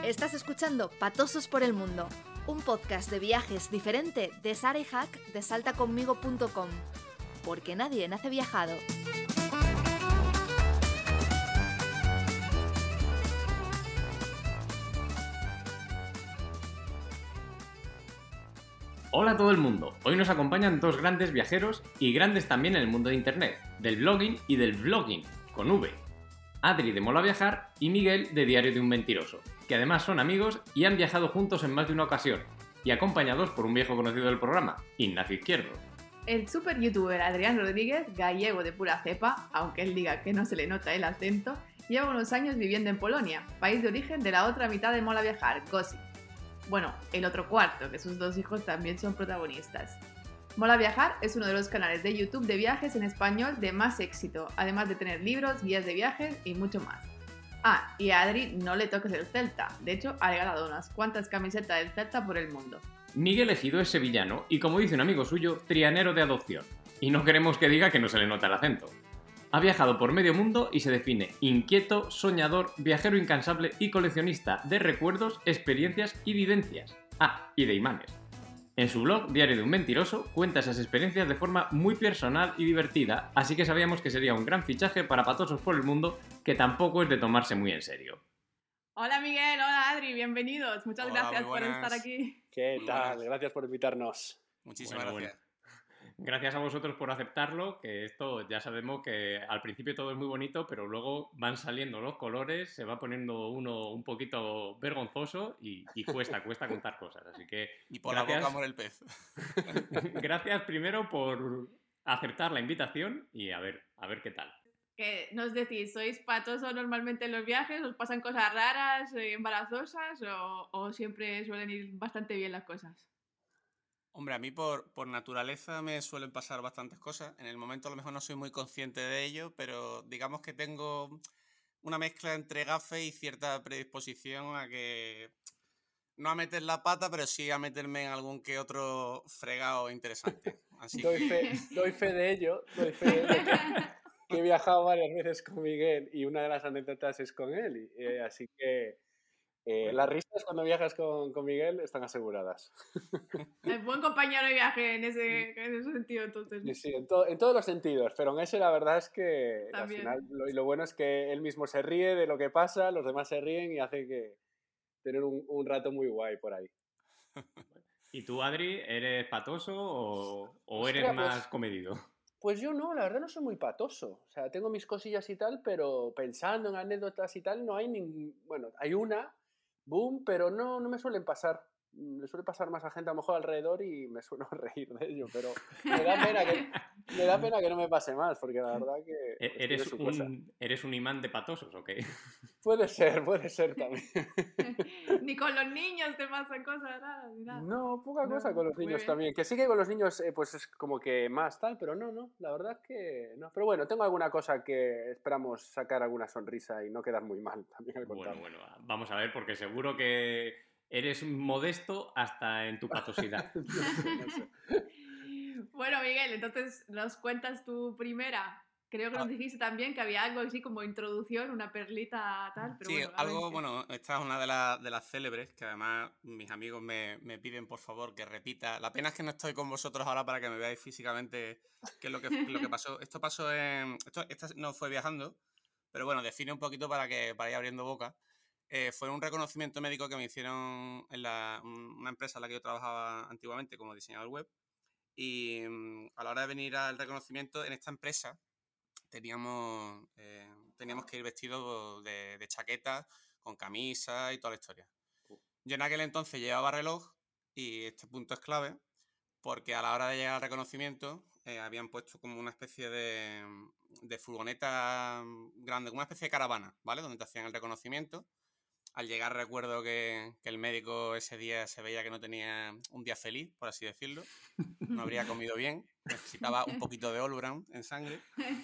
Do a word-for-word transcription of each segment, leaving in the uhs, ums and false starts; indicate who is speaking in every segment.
Speaker 1: Estás escuchando Patosos por el Mundo, un podcast de viajes diferente de Sara y Hack de salta conmigo punto com, porque nadie nace viajado.
Speaker 2: Hola a todo el mundo, hoy nos acompañan dos grandes viajeros y grandes también en el mundo de internet, del blogging y del vlogging, con V. Adri de Mola Viajar y Miguel de Diario de un Mentiroso, que además son amigos y han viajado juntos en más de una ocasión, y acompañados por un viejo conocido del programa, Ignacio Izquierdo.
Speaker 3: El super youtuber Adrián Rodríguez, gallego de pura cepa, aunque él diga que no se le nota el acento, lleva unos años viviendo en Polonia, país de origen de la otra mitad de Mola Viajar, Gossip. Bueno, el otro cuarto, que sus dos hijos también son protagonistas. Mola Viajar es uno de los canales de YouTube de viajes en español de más éxito, además de tener libros, guías de viajes y mucho más. Ah, y a Adri no le toques el Celta, de hecho ha regalado unas cuantas camisetas del Celta por el mundo.
Speaker 2: Miguel Ejido es sevillano y, como dice un amigo suyo, trianero de adopción. Y no queremos que diga que no se le nota el acento. Ha viajado por medio mundo y se define inquieto, soñador, viajero incansable y coleccionista de recuerdos, experiencias y vivencias. Ah, y de imanes. En su blog, Diario de un Mentiroso, cuenta esas experiencias de forma muy personal y divertida, así que sabíamos que sería un gran fichaje para Patosos por el Mundo, que tampoco es de tomarse muy en serio.
Speaker 3: Hola Miguel, hola Adri, bienvenidos. Muchas
Speaker 4: Hola,
Speaker 3: gracias por estar aquí.
Speaker 4: ¿Qué
Speaker 5: Muy
Speaker 4: tal?
Speaker 5: buenas.
Speaker 4: Gracias por invitarnos.
Speaker 5: Muchísimas
Speaker 2: Bueno,
Speaker 5: gracias.
Speaker 2: bueno. Gracias a vosotros por aceptarlo, que esto ya sabemos que al principio todo es muy bonito, pero luego van saliendo los colores, se va poniendo uno un poquito vergonzoso y, y cuesta, cuesta contar cosas. Así que
Speaker 5: Y por
Speaker 2: gracias,
Speaker 5: la boca muere el pez.
Speaker 2: gracias primero por aceptar la invitación y a ver, a ver qué tal.
Speaker 3: ¿Qué nos decís? ¿Sois patosos normalmente en los viajes? ¿Os pasan cosas raras, eh, embarazosas o, o siempre suelen ir bastante bien las cosas?
Speaker 5: Hombre, a mí por, por naturaleza me suelen pasar bastantes cosas. En el momento a lo mejor no soy muy consciente de ello, pero digamos que tengo una mezcla entre gafe y cierta predisposición a que... No a meter la pata, pero sí a meterme en algún que otro fregado interesante. Así
Speaker 4: Doy fe, doy fe de ello, doy fe de ello que, que he viajado varias veces con Miguel y una de las anécdotas es con él. Y, eh, así que eh, las risas cuando viajas con, con Miguel están aseguradas.
Speaker 3: Es buen compañero de viaje en ese, en ese sentido, entonces.
Speaker 4: Sí, sí, en, to- en todos los sentidos, pero en ese la verdad es que al
Speaker 3: También.
Speaker 4: final lo, y lo bueno es que él mismo se ríe de lo que pasa, los demás se ríen y hace que tener un, un rato muy guay por ahí.
Speaker 2: ¿Y tú, Adri, eres patoso o, o
Speaker 4: Hostia,
Speaker 2: eres
Speaker 4: pues-
Speaker 2: más comedido?
Speaker 4: Pues yo no, la verdad no soy muy patoso. O sea, tengo mis cosillas y tal, pero pensando en anécdotas y tal, no hay ningún... Bueno, hay una, boom, pero no, no me suelen pasar. Mm, Le suele pasar más a gente a lo mejor alrededor y me suelo reír de ello, pero me da pena que, me da pena que no me pase más, porque la verdad que...
Speaker 2: E-
Speaker 4: pues, tiene
Speaker 2: ¿Eres
Speaker 4: su cosa.
Speaker 2: un, ¿Eres un imán de patosos o qué?
Speaker 4: Puede ser, puede ser también.
Speaker 3: Ni con los niños te pasan cosas raras ni nada.
Speaker 4: No, poca
Speaker 3: No,
Speaker 4: cosa con los
Speaker 3: muy
Speaker 4: niños
Speaker 3: bien.
Speaker 4: también. Que sí que con los niños eh, pues es como que más tal, pero no, no, la verdad es que no. Pero bueno, tengo alguna cosa que esperamos sacar alguna sonrisa y no quedar muy mal también al
Speaker 2: Bueno,
Speaker 4: contarlo.
Speaker 2: bueno, vamos a ver, porque seguro que eres modesto hasta en tu patosidad.
Speaker 4: No sé, no sé.
Speaker 3: Bueno, Miguel, entonces nos cuentas tu primera. Creo que nos
Speaker 5: Ah.
Speaker 3: dijiste también que había algo así como introducción, una perlita tal, pero
Speaker 5: sí,
Speaker 3: bueno. a ver
Speaker 5: algo,
Speaker 3: qué-
Speaker 5: bueno, esta es una de, las de las célebres, que además mis amigos me, me piden por favor que repita. La pena es que no estoy con vosotros ahora para que me veáis físicamente qué es lo que, lo que pasó. Esto pasó en... Esto, esta no fue viajando, pero bueno, define un poquito para, que, para ir abriendo boca. Eh, fue un reconocimiento médico que me hicieron en la, un- una empresa en la que yo trabajaba antiguamente como diseñador web. Y mm, a la hora de venir al reconocimiento en esta empresa, teníamos, eh, teníamos que ir vestidos de, de chaqueta, con camisa y toda la historia. Yo en aquel entonces llevaba reloj y este punto es clave porque a la hora de llegar al reconocimiento eh, habían puesto como una especie de, de furgoneta grande, como una especie de caravana, ¿vale? Donde te hacían el reconocimiento. Al llegar recuerdo que, que el médico ese día se veía que no tenía un día feliz, por así decirlo. No habría comido bien, necesitaba un poquito de All-Brown en sangre.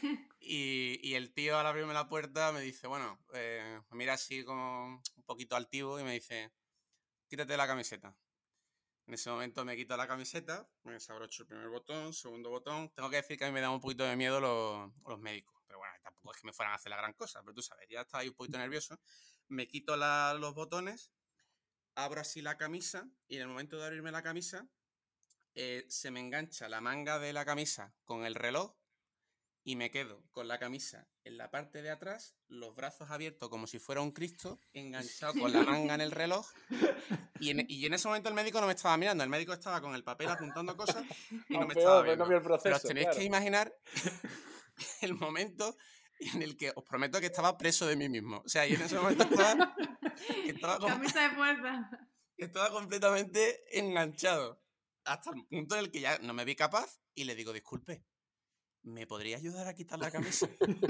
Speaker 5: Y, y el tío al abrirme la puerta me dice, bueno, eh, me mira así como un poquito altivo y me dice, quítate la camiseta. En ese momento me quito la camiseta, me desabrocho el primer botón, segundo botón. Tengo que decir que a mí me da un poquito de miedo los, los médicos. Pero bueno, tampoco es que me fueran a hacer la gran cosa, pero tú sabes, ya estaba ahí un poquito nervioso. Me quito la- los botones abro así la camisa y en el momento de abrirme la camisa eh, se me engancha la manga de la camisa con el reloj y me quedo con la camisa en la parte de atrás, los brazos abiertos como si fuera un Cristo, enganchado con la manga en el reloj. Y en, y en ese momento el médico no me estaba mirando, el médico estaba con el papel apuntando cosas y no me estaba viendo.
Speaker 4: No vio el proceso,
Speaker 5: pero os tenéis
Speaker 4: claro.
Speaker 5: que imaginar el momento en el que os prometo que estaba preso de mí mismo. O sea, y en ese momento estaba, estaba,
Speaker 3: Camisa de fuerza.
Speaker 5: estaba completamente enganchado. Hasta el punto en el que ya no me vi capaz y le digo, disculpe, ¿me podría ayudar a quitar la camisa?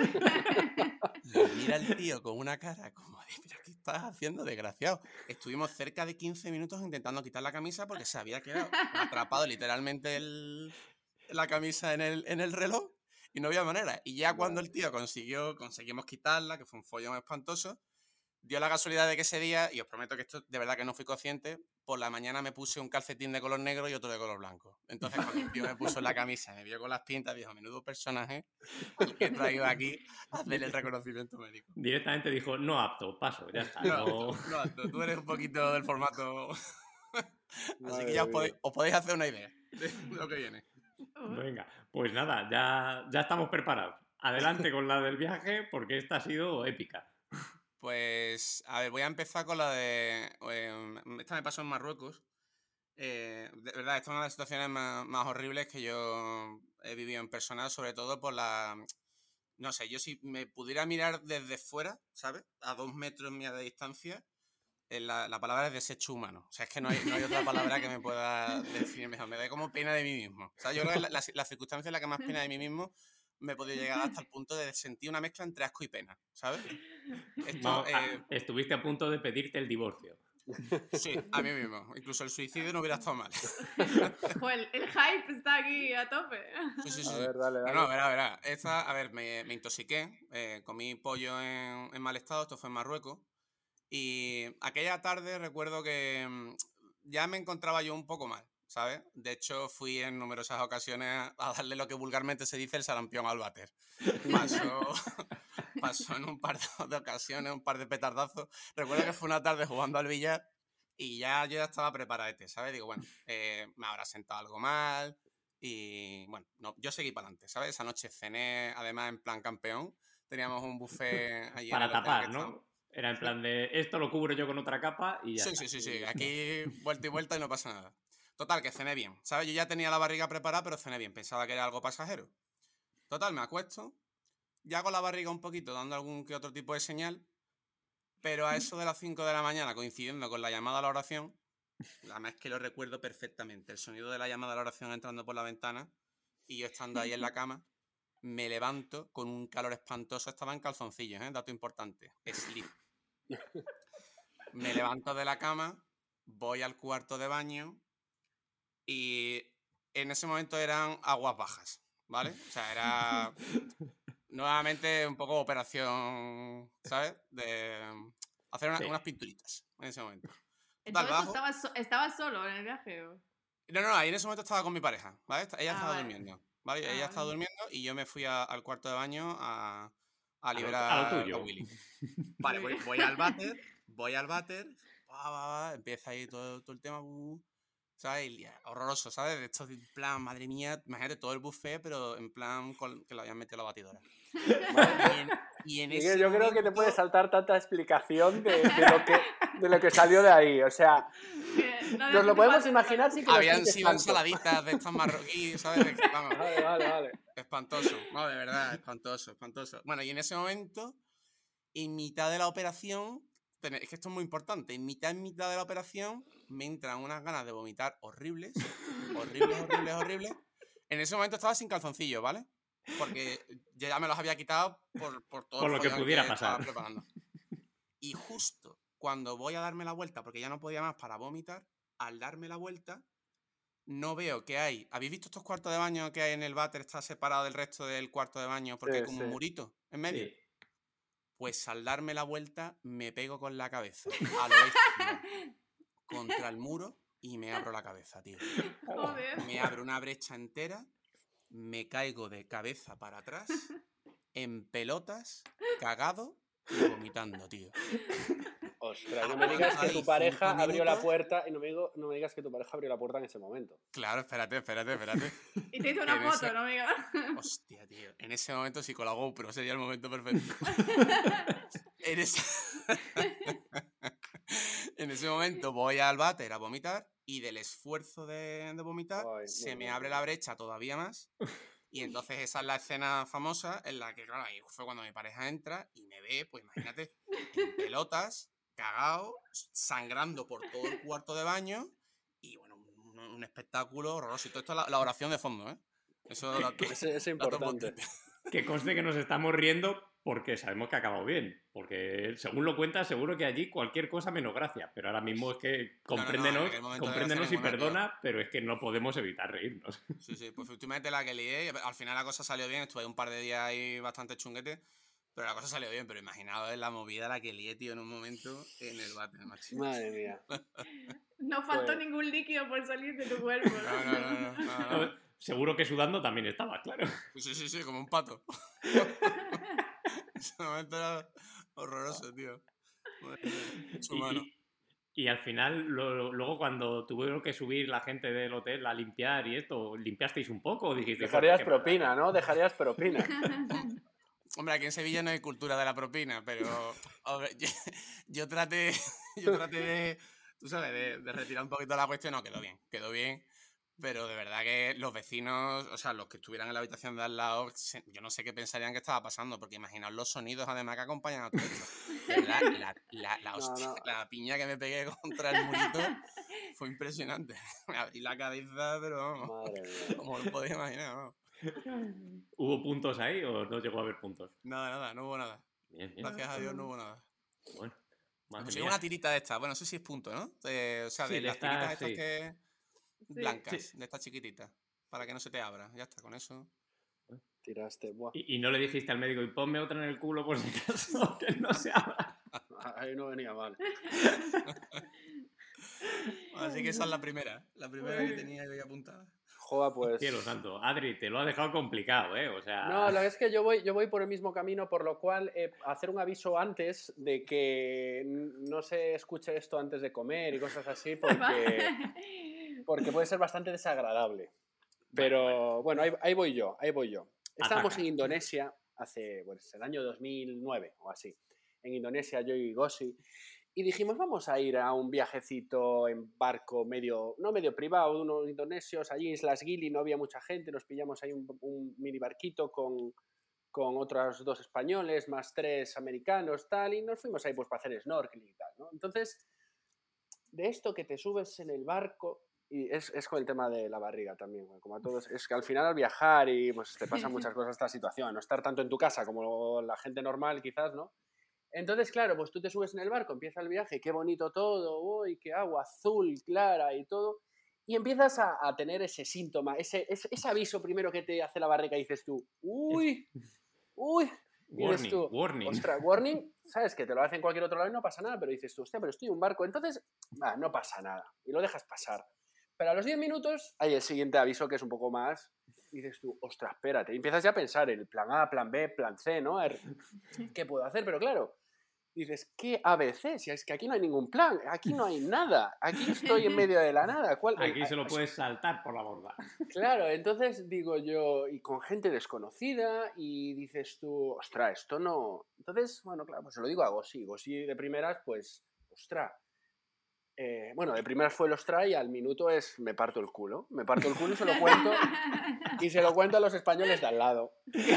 Speaker 5: Me mira el tío con una cara como de, ¿pero qué estás haciendo, desgraciado? Estuvimos cerca de quince minutos intentando quitar la camisa porque se había quedado atrapado literalmente el, la camisa en el, en el reloj y no había manera. Y ya cuando el tío consiguió, conseguimos quitarla, que fue un follón espantoso, dio la casualidad de que ese día, y os prometo que esto de verdad que no fui consciente, por la mañana me puse un calcetín de color negro y otro de color blanco. Entonces cuando el tío me puso la camisa y me vio con las pintas, dijo, menudo personaje el que he traído aquí a hacer el reconocimiento médico.
Speaker 2: Directamente dijo, no apto, paso, ya está.
Speaker 5: No,
Speaker 2: No...
Speaker 5: apto, no apto. Tú eres un poquito del formato... Así
Speaker 4: Madre
Speaker 5: que ya os
Speaker 4: mía.
Speaker 5: podéis, os podéis hacer una idea de lo que viene.
Speaker 2: Venga, pues nada, ya, ya estamos preparados. Adelante con la del viaje porque esta ha sido épica.
Speaker 5: Pues, a ver, voy a empezar con la de... Eh, esta me pasó en Marruecos. Eh, de verdad, esta es una de las situaciones más, más horribles que yo he vivido en persona, sobre todo por la... No sé, yo si me pudiera mirar desde fuera, ¿sabes? A dos metros mía de distancia, eh, la, la palabra es desecho humano. O sea, es que no hay, no hay otra palabra que me pueda definir mejor. Me da como pena de mí mismo. O sea, yo creo que la, la, la circunstancia en la que más pena de mí mismo me he podido llegar hasta el punto de sentir una mezcla entre asco y pena, ¿sabes? Esto,
Speaker 2: No,
Speaker 5: eh,
Speaker 2: ah, estuviste a punto de pedirte el divorcio.
Speaker 5: Sí, a mí mismo. Incluso el suicidio no hubiera estado mal.
Speaker 3: Joder, el, el hype está aquí a tope.
Speaker 5: Sí, sí, sí.
Speaker 4: A ver, dale, dale.
Speaker 5: No, no, verá, verá. Esta, a ver, me, me intoxiqué, eh, comí pollo en, en mal estado, esto fue en Marruecos. Y aquella tarde recuerdo que mm, ya me encontraba yo un poco mal, ¿sabes? De hecho, fui en numerosas ocasiones a, a darle lo que vulgarmente se dice el sarampión al váter. Pasó, pasó en un par de ocasiones, un par de petardazos. Recuerdo que fue una tarde jugando al billar y ya yo ya estaba preparadete, ¿sabes? Digo, bueno, eh, me habrá sentado algo mal y, bueno, no, yo seguí para adelante, ¿sabes? Esa noche cené, además, en plan campeón. Teníamos un buffet allí
Speaker 2: Para
Speaker 5: en el hotel
Speaker 2: tapar,
Speaker 5: que
Speaker 2: ¿no?
Speaker 5: estábamos.
Speaker 2: Era en plan de, esto lo cubro yo con otra capa y ya
Speaker 5: Sí,
Speaker 2: está.
Speaker 5: sí, sí, sí. Aquí vuelta y vuelta y no pasa nada. Total, que cené bien, ¿sabes? Yo ya tenía la barriga preparada, pero cené bien. Pensaba que era algo pasajero. Total, me acuesto, ya con la barriga un poquito, dando algún que otro tipo de señal, pero a eso de las cinco de la mañana, coincidiendo con la llamada a la oración, además es que lo recuerdo perfectamente, el sonido de la llamada a la oración entrando por la ventana y yo estando ahí en la cama, me levanto con un calor espantoso, estaba en calzoncillos, ¿eh? Dato importante, slip. Me levanto de la cama, voy al cuarto de baño y en ese momento eran aguas bajas, ¿vale? O sea, era nuevamente un poco operación, ¿sabes? De hacer una,
Speaker 2: Sí.
Speaker 5: unas pinturitas en ese momento.
Speaker 3: En
Speaker 5: Total,
Speaker 3: todo esto
Speaker 5: bajo.
Speaker 3: estabas, so- estabas solo en el viaje. ¿O?
Speaker 5: No, no, ahí en ese momento estaba con mi pareja, ¿vale? Esta- Ella
Speaker 3: Ah,
Speaker 5: estaba
Speaker 3: vale.
Speaker 5: durmiendo, ¿vale?
Speaker 3: Ah,
Speaker 5: Ella estaba
Speaker 3: vale.
Speaker 5: durmiendo y yo me fui a- al cuarto de baño a, a
Speaker 2: lo-
Speaker 5: liberar
Speaker 2: a lo
Speaker 5: a,
Speaker 2: tuyo.
Speaker 5: Willy. Vale, voy, voy al váter, voy al váter, va, va, va, empieza ahí todo, todo el tema, uh, ¿sabes? Y, ya, horroroso, ¿sabes? De esto, en plan, madre mía, imagínate todo el buffet, pero en plan con, que lo habían metido a la batidora. Y en, y en
Speaker 4: Miguel,
Speaker 5: ese
Speaker 4: yo creo
Speaker 5: momento,
Speaker 4: que te puede saltar tanta explicación de, de lo que, de lo que salió de ahí. O sea,
Speaker 3: Que no
Speaker 4: nos
Speaker 3: dejes
Speaker 4: lo
Speaker 3: tu
Speaker 4: podemos
Speaker 3: parte
Speaker 4: imaginar
Speaker 3: fuera.
Speaker 4: sin que lo
Speaker 5: habían
Speaker 4: expliques
Speaker 5: sido
Speaker 4: tanto.
Speaker 5: ensaladitas de estas marroquíes, ¿sabes? De que, vamos,
Speaker 4: Vale, vale, vale.
Speaker 5: espantoso, no, de verdad, espantoso, espantoso. Bueno, y en ese momento, en mitad de la operación, ten- es que esto es muy importante, en mitad, en mitad de la operación, me entran unas ganas de vomitar horribles, horribles, horribles, horribles. En ese momento estaba sin calzoncillos, ¿vale? Porque yo ya me los había quitado por, por todo
Speaker 2: Por
Speaker 5: el
Speaker 2: lo que
Speaker 5: follón
Speaker 2: pudiera
Speaker 5: estaba
Speaker 2: pasar.
Speaker 5: preparando. Y justo cuando voy a darme la vuelta, porque ya no podía más para vomitar, al darme la vuelta, no veo que hay... ¿Habéis visto estos cuartos de baño que hay en el váter? Está separado del resto del cuarto de baño porque
Speaker 4: Sí,
Speaker 5: hay como
Speaker 4: sí.
Speaker 5: un murito en medio.
Speaker 2: Sí.
Speaker 5: Pues al darme la vuelta me pego con la cabeza a lo bestia contra el muro y me abro la cabeza, tío.
Speaker 3: Joder.
Speaker 5: Me abro una brecha entera, me caigo de cabeza para atrás, en pelotas, cagado y vomitando, tío.
Speaker 4: Ostras, no me digas que tu pareja abrió la puerta y no me, digo, no me digas que tu pareja abrió la puerta en ese momento.
Speaker 5: Claro, espérate, espérate, espérate.
Speaker 3: Y te hizo una
Speaker 5: En
Speaker 3: foto,
Speaker 5: ese-
Speaker 3: ¿no, amigo?
Speaker 5: Hostia, tío. En ese momento, si con la GoPro sería el momento perfecto. En ese... en ese momento voy al váter a vomitar y del esfuerzo de, de vomitar
Speaker 4: Ay,
Speaker 5: se
Speaker 4: muy
Speaker 5: me
Speaker 4: bien.
Speaker 5: abre la brecha todavía más. Y entonces esa es la escena famosa en la que, claro, ahí fue cuando mi pareja entra y me ve, pues imagínate, en pelotas, cagado, sangrando por todo el cuarto de baño y, bueno, un, un espectáculo horroroso. Y todo esto es la, la oración de fondo, ¿eh? Eso dato,
Speaker 4: Ese- ese es
Speaker 5: dato
Speaker 4: importante.
Speaker 5: potente.
Speaker 2: Que conste que nos estamos riendo porque sabemos que ha acabado bien. Porque según lo cuentas, seguro que allí cualquier cosa menos gracia. Pero ahora mismo es que
Speaker 5: No, no, no, en
Speaker 2: compréndenos,
Speaker 5: aquel momento no
Speaker 2: compréndenos
Speaker 5: gracia
Speaker 2: y
Speaker 5: ninguna, tío.
Speaker 2: perdona, pero es que no podemos evitar reírnos.
Speaker 5: Sí, sí, pues últimamente la que lié, al final la cosa salió bien, estuve un par de días ahí bastante chunguete, pero la cosa salió bien, pero imaginaos la movida la que lié, tío, en un momento en el váter, macho.
Speaker 4: Madre mía.
Speaker 3: No faltó
Speaker 4: Pues-
Speaker 3: ningún líquido por salir de tu cuerpo.
Speaker 5: No, no, no, no, no, no.
Speaker 2: Seguro que sudando también estaba, claro.
Speaker 5: Sí, sí, sí, como un pato. Ese momento era horroroso, tío. Madre mía, es
Speaker 2: Y,
Speaker 5: humano.
Speaker 2: y- y al final, lo- luego cuando tuvieron que subir la gente del hotel a limpiar y esto, ¿limpiasteis un poco o dijisteis?
Speaker 4: Dejarías
Speaker 2: "Bueno, qué
Speaker 4: propina, ¿no? Dejarías propina.
Speaker 5: Hombre, aquí en Sevilla no hay cultura de la propina, pero hombre, yo, yo traté, yo traté de, tú sabes, de, de retirar un poquito la cuestión. No, quedó bien, quedó bien, pero de verdad que los vecinos, o sea, los que estuvieran en la habitación de al lado, se- yo no sé qué pensarían que estaba pasando, porque imaginaos los sonidos además que acompañan a todo esto. De verdad, la, la, la,
Speaker 4: No,
Speaker 5: hostia-
Speaker 4: no.
Speaker 5: la piña que me pegué contra el murito fue impresionante. Me abrí la cabeza, pero vamos,
Speaker 4: Madre mía.
Speaker 5: como lo podéis imaginar, vamos.
Speaker 2: ¿Hubo puntos ahí o no llegó a haber puntos?
Speaker 5: Nada, nada, no hubo nada.
Speaker 2: Bien, bien.
Speaker 5: Gracias a Dios no hubo nada.
Speaker 2: Bueno,
Speaker 5: Me
Speaker 2: madre
Speaker 5: pusieron
Speaker 2: mía.
Speaker 5: una tirita de estas, bueno, no sé si es punto, ¿no? De- o sea,
Speaker 2: Sí,
Speaker 5: de
Speaker 2: de
Speaker 5: las
Speaker 2: estas,
Speaker 5: tiritas estas
Speaker 2: sí.
Speaker 5: que...
Speaker 3: Sí.
Speaker 5: blancas,
Speaker 2: Sí.
Speaker 5: de estas chiquititas, para que no se te abra, ya está, con eso.
Speaker 4: Tiraste. Buah.
Speaker 2: Y, y no le dijiste al médico, y ponme otra en el culo por si acaso, que no se abra.
Speaker 4: Ahí no venía mal.
Speaker 5: Así que esa es la primera, la primera que tenía yo ahí apuntada.
Speaker 4: Joder, pues...
Speaker 2: Cielo santo. Adri, te lo ha dejado complicado, ¿eh? O sea...
Speaker 4: No, la verdad es que yo voy, yo voy por el mismo camino, por lo cual eh, hacer un aviso antes de que n- no se escuche esto antes de comer y cosas así, porque, porque puede ser bastante desagradable. Pero bueno, ahí, ahí voy yo, ahí voy yo. Estábamos
Speaker 2: Ataca.
Speaker 4: en Indonesia hace, pues, el año dos mil nueve o así. En Indonesia, yo y Gosi. Y dijimos, vamos a ir a un viajecito en barco medio, no medio privado, unos indonesios, allí en Islas Gili no había mucha gente, nos pillamos ahí un, un mini barquito con, con otros dos españoles, más tres americanos, tal, y nos fuimos ahí pues para hacer snorkeling y tal, ¿no? Entonces, de esto que te subes en el barco, y es, es con el tema de la barriga también, bueno, como a todos, es que al final al viajar y pues te pasan muchas cosas esta situación, no estar tanto en tu casa como la gente normal quizás, ¿no? Entonces, claro, pues tú te subes en el barco, empieza el viaje, qué bonito todo, uy, qué agua azul, clara y todo, y empiezas a, a tener ese síntoma, ese, ese, ese aviso primero que te hace la barriga y dices tú, uy, uy, y dices
Speaker 2: Warning,
Speaker 4: tú,
Speaker 2: warning.
Speaker 4: ostras, warning, sabes que te lo hacen en cualquier otro lado y no pasa nada, pero dices tú, hostia, pero estoy en un barco, entonces, va, no pasa nada, y lo dejas pasar. Pero a los diez minutos hay el siguiente aviso que es un poco más, y dices tú, ostras, espérate, y empiezas ya a pensar en el plan A, plan B, plan C, ¿no? A ver, ¿qué puedo hacer? Pero claro, dices, ¿qué A B C? Si es que aquí no hay ningún plan, aquí no hay nada, aquí estoy en medio de la nada. ¿Cuál?
Speaker 2: Aquí se lo
Speaker 4: a-
Speaker 2: puedes saltar por la borda.
Speaker 4: Claro, entonces digo yo, y con gente desconocida, y dices tú, ostras, esto no... Entonces, bueno, claro, pues se lo digo a Gosi. Gosi de primeras, pues, ostras. Eh, bueno, de primeras fue el ostras y al minuto es me parto el culo. Me parto el culo y se lo cuento, y se lo cuento a los españoles de al lado.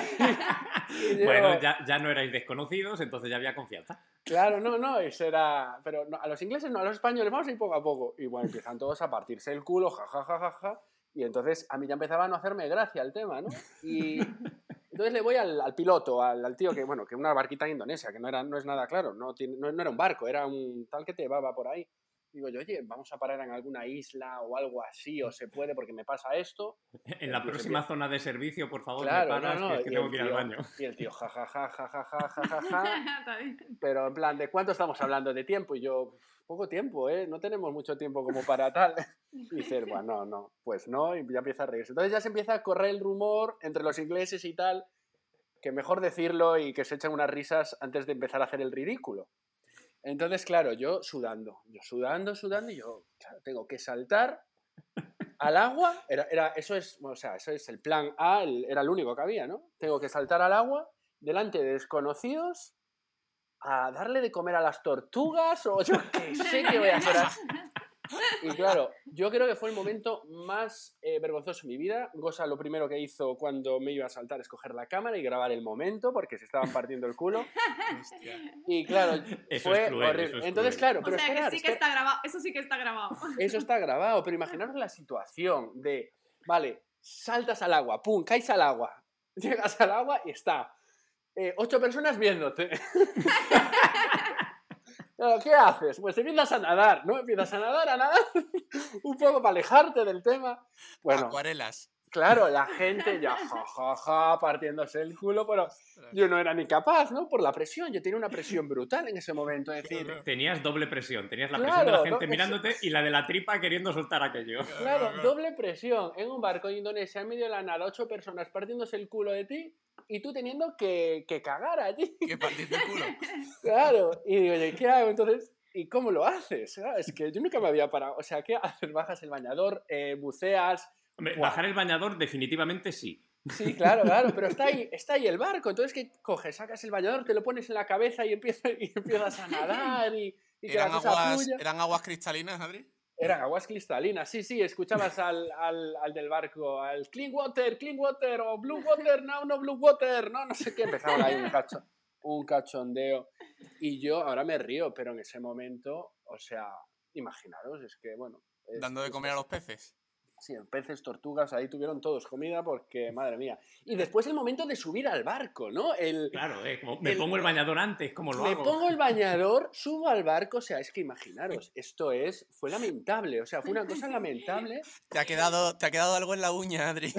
Speaker 4: Y yo-
Speaker 2: Bueno, ya, ya no erais desconocidos, entonces ya había confianza.
Speaker 4: Claro, no, no, eso era... Pero no, a los ingleses no, a los españoles vamos a ir poco a poco. Y bueno, empiezan todos a partirse el culo, jajajaja. Ja, ja, ja, ja, y entonces a mí ya empezaba a no hacerme gracia el tema, ¿no? Y entonces le voy al, al piloto, al, al tío que, bueno, que una barquita en Indonesia, que no, era, no es nada claro, no, tiene, no, no era un barco, era un tal que te llevaba por ahí. Digo yo, oye, vamos a parar en alguna isla o algo así, o se puede porque me pasa esto.
Speaker 2: En la
Speaker 4: Tío,
Speaker 2: próxima
Speaker 4: se-
Speaker 2: zona de servicio, por favor,
Speaker 4: Claro,
Speaker 2: me paras,
Speaker 4: no, no,
Speaker 2: que es que
Speaker 4: y
Speaker 2: tengo
Speaker 4: el
Speaker 2: que ir al
Speaker 4: tío-
Speaker 2: baño.
Speaker 4: Y el tío, jajaja, jajaja, jajaja.
Speaker 3: Está bien.
Speaker 4: Pero en plan, ¿de cuánto estamos hablando de tiempo? Y yo, poco tiempo, ¿eh? No tenemos mucho tiempo como para tal. Y dices, bueno, no, no, pues no, y ya empieza a reírse. Entonces ya se empieza a correr el rumor entre los ingleses y tal, que mejor decirlo y que se echen unas risas antes de empezar a hacer el ridículo. Entonces, claro, yo sudando, yo sudando, sudando, y yo claro, tengo que saltar al agua. Era, era, eso, es, o sea, eso es el plan A, el, era el único que había, ¿no? Tengo que saltar al agua delante de desconocidos a darle de comer a las tortugas o yo qué sé qué voy a hacer. Y claro, yo creo que fue el momento más eh, vergonzoso de mi vida. Gosa lo primero que hizo cuando me iba a saltar es coger la cámara y grabar el momento porque se estaban partiendo el culo.
Speaker 5: Hostia.
Speaker 4: Y claro,
Speaker 2: Eso
Speaker 4: fue
Speaker 2: es cruel,
Speaker 4: horrible.
Speaker 2: eso es
Speaker 4: Entonces,
Speaker 2: cruel.
Speaker 4: claro, pero
Speaker 3: o sea
Speaker 4: esperar,
Speaker 3: que sí que
Speaker 4: espera-
Speaker 3: está grabado, eso sí que está grabado.
Speaker 4: eso está grabado, pero imaginaros la situación de, vale, saltas al agua, pum, caes al agua, llegas al agua y está eh, ocho personas viéndote. Claro, ¿qué haces? Pues empiezas a nadar, ¿no? Empiezas a nadar, a nadar, un poco para alejarte del tema. Bueno,
Speaker 5: Acuarelas.
Speaker 4: claro, la gente ya ja, ja, ja, partiéndose el culo, pero yo no era ni capaz, ¿no? Por la presión, yo tenía una presión brutal en ese momento, es decir,
Speaker 2: Tenías doble presión. Tenías la
Speaker 4: Claro,
Speaker 2: presión de la gente
Speaker 4: no,
Speaker 2: mirándote y la de la tripa queriendo soltar aquello.
Speaker 4: claro, doble presión en un barco en Indonesia en medio de la nada, ocho personas partiéndose el culo de ti y tú teniendo que, que cagar allí.
Speaker 5: Que partiste el culo.
Speaker 4: Claro, y digo, oye, ¿qué hago entonces? ¿Y cómo lo haces? Ah, Es que yo nunca me había parado. O sea, ¿qué haces? Bajas el bañador, eh, buceas.
Speaker 2: Hombre,
Speaker 4: Buah.
Speaker 2: bajar el bañador definitivamente sí.
Speaker 4: Sí, claro, claro, pero está ahí, está ahí el barco. Entonces, ¿qué coges? Sacas el bañador, te lo pones en la cabeza y empiezas, y empiezas a nadar y, y que la
Speaker 5: ¿Eran
Speaker 4: cosa
Speaker 5: aguas,
Speaker 4: fluya.
Speaker 5: ¿Eran aguas cristalinas, Adri?
Speaker 4: Eran aguas cristalinas, sí, sí, escuchabas al, al, al del barco, al clean water, clean water, o blue water, no, no blue water, no, no sé qué, empezaban ahí un, cacho, un cachondeo. Y yo ahora me río, pero en ese momento, o sea, imaginaros, es que, bueno... es-
Speaker 5: Dando de
Speaker 4: es-
Speaker 5: comer a los peces.
Speaker 4: Sí, peces, tortugas, ahí tuvieron todos comida porque, madre mía. Y después el momento de subir al barco, ¿no? El,
Speaker 2: Claro, eh, como me
Speaker 4: El-
Speaker 2: pongo el bañador antes, ¿cómo lo
Speaker 4: me
Speaker 2: hago?
Speaker 4: pongo el bañador, subo al barco, o sea, es que imaginaros, esto es, fue lamentable, o sea, fue una cosa lamentable.
Speaker 5: Te ha quedado, te ha quedado algo en la uña, Adri.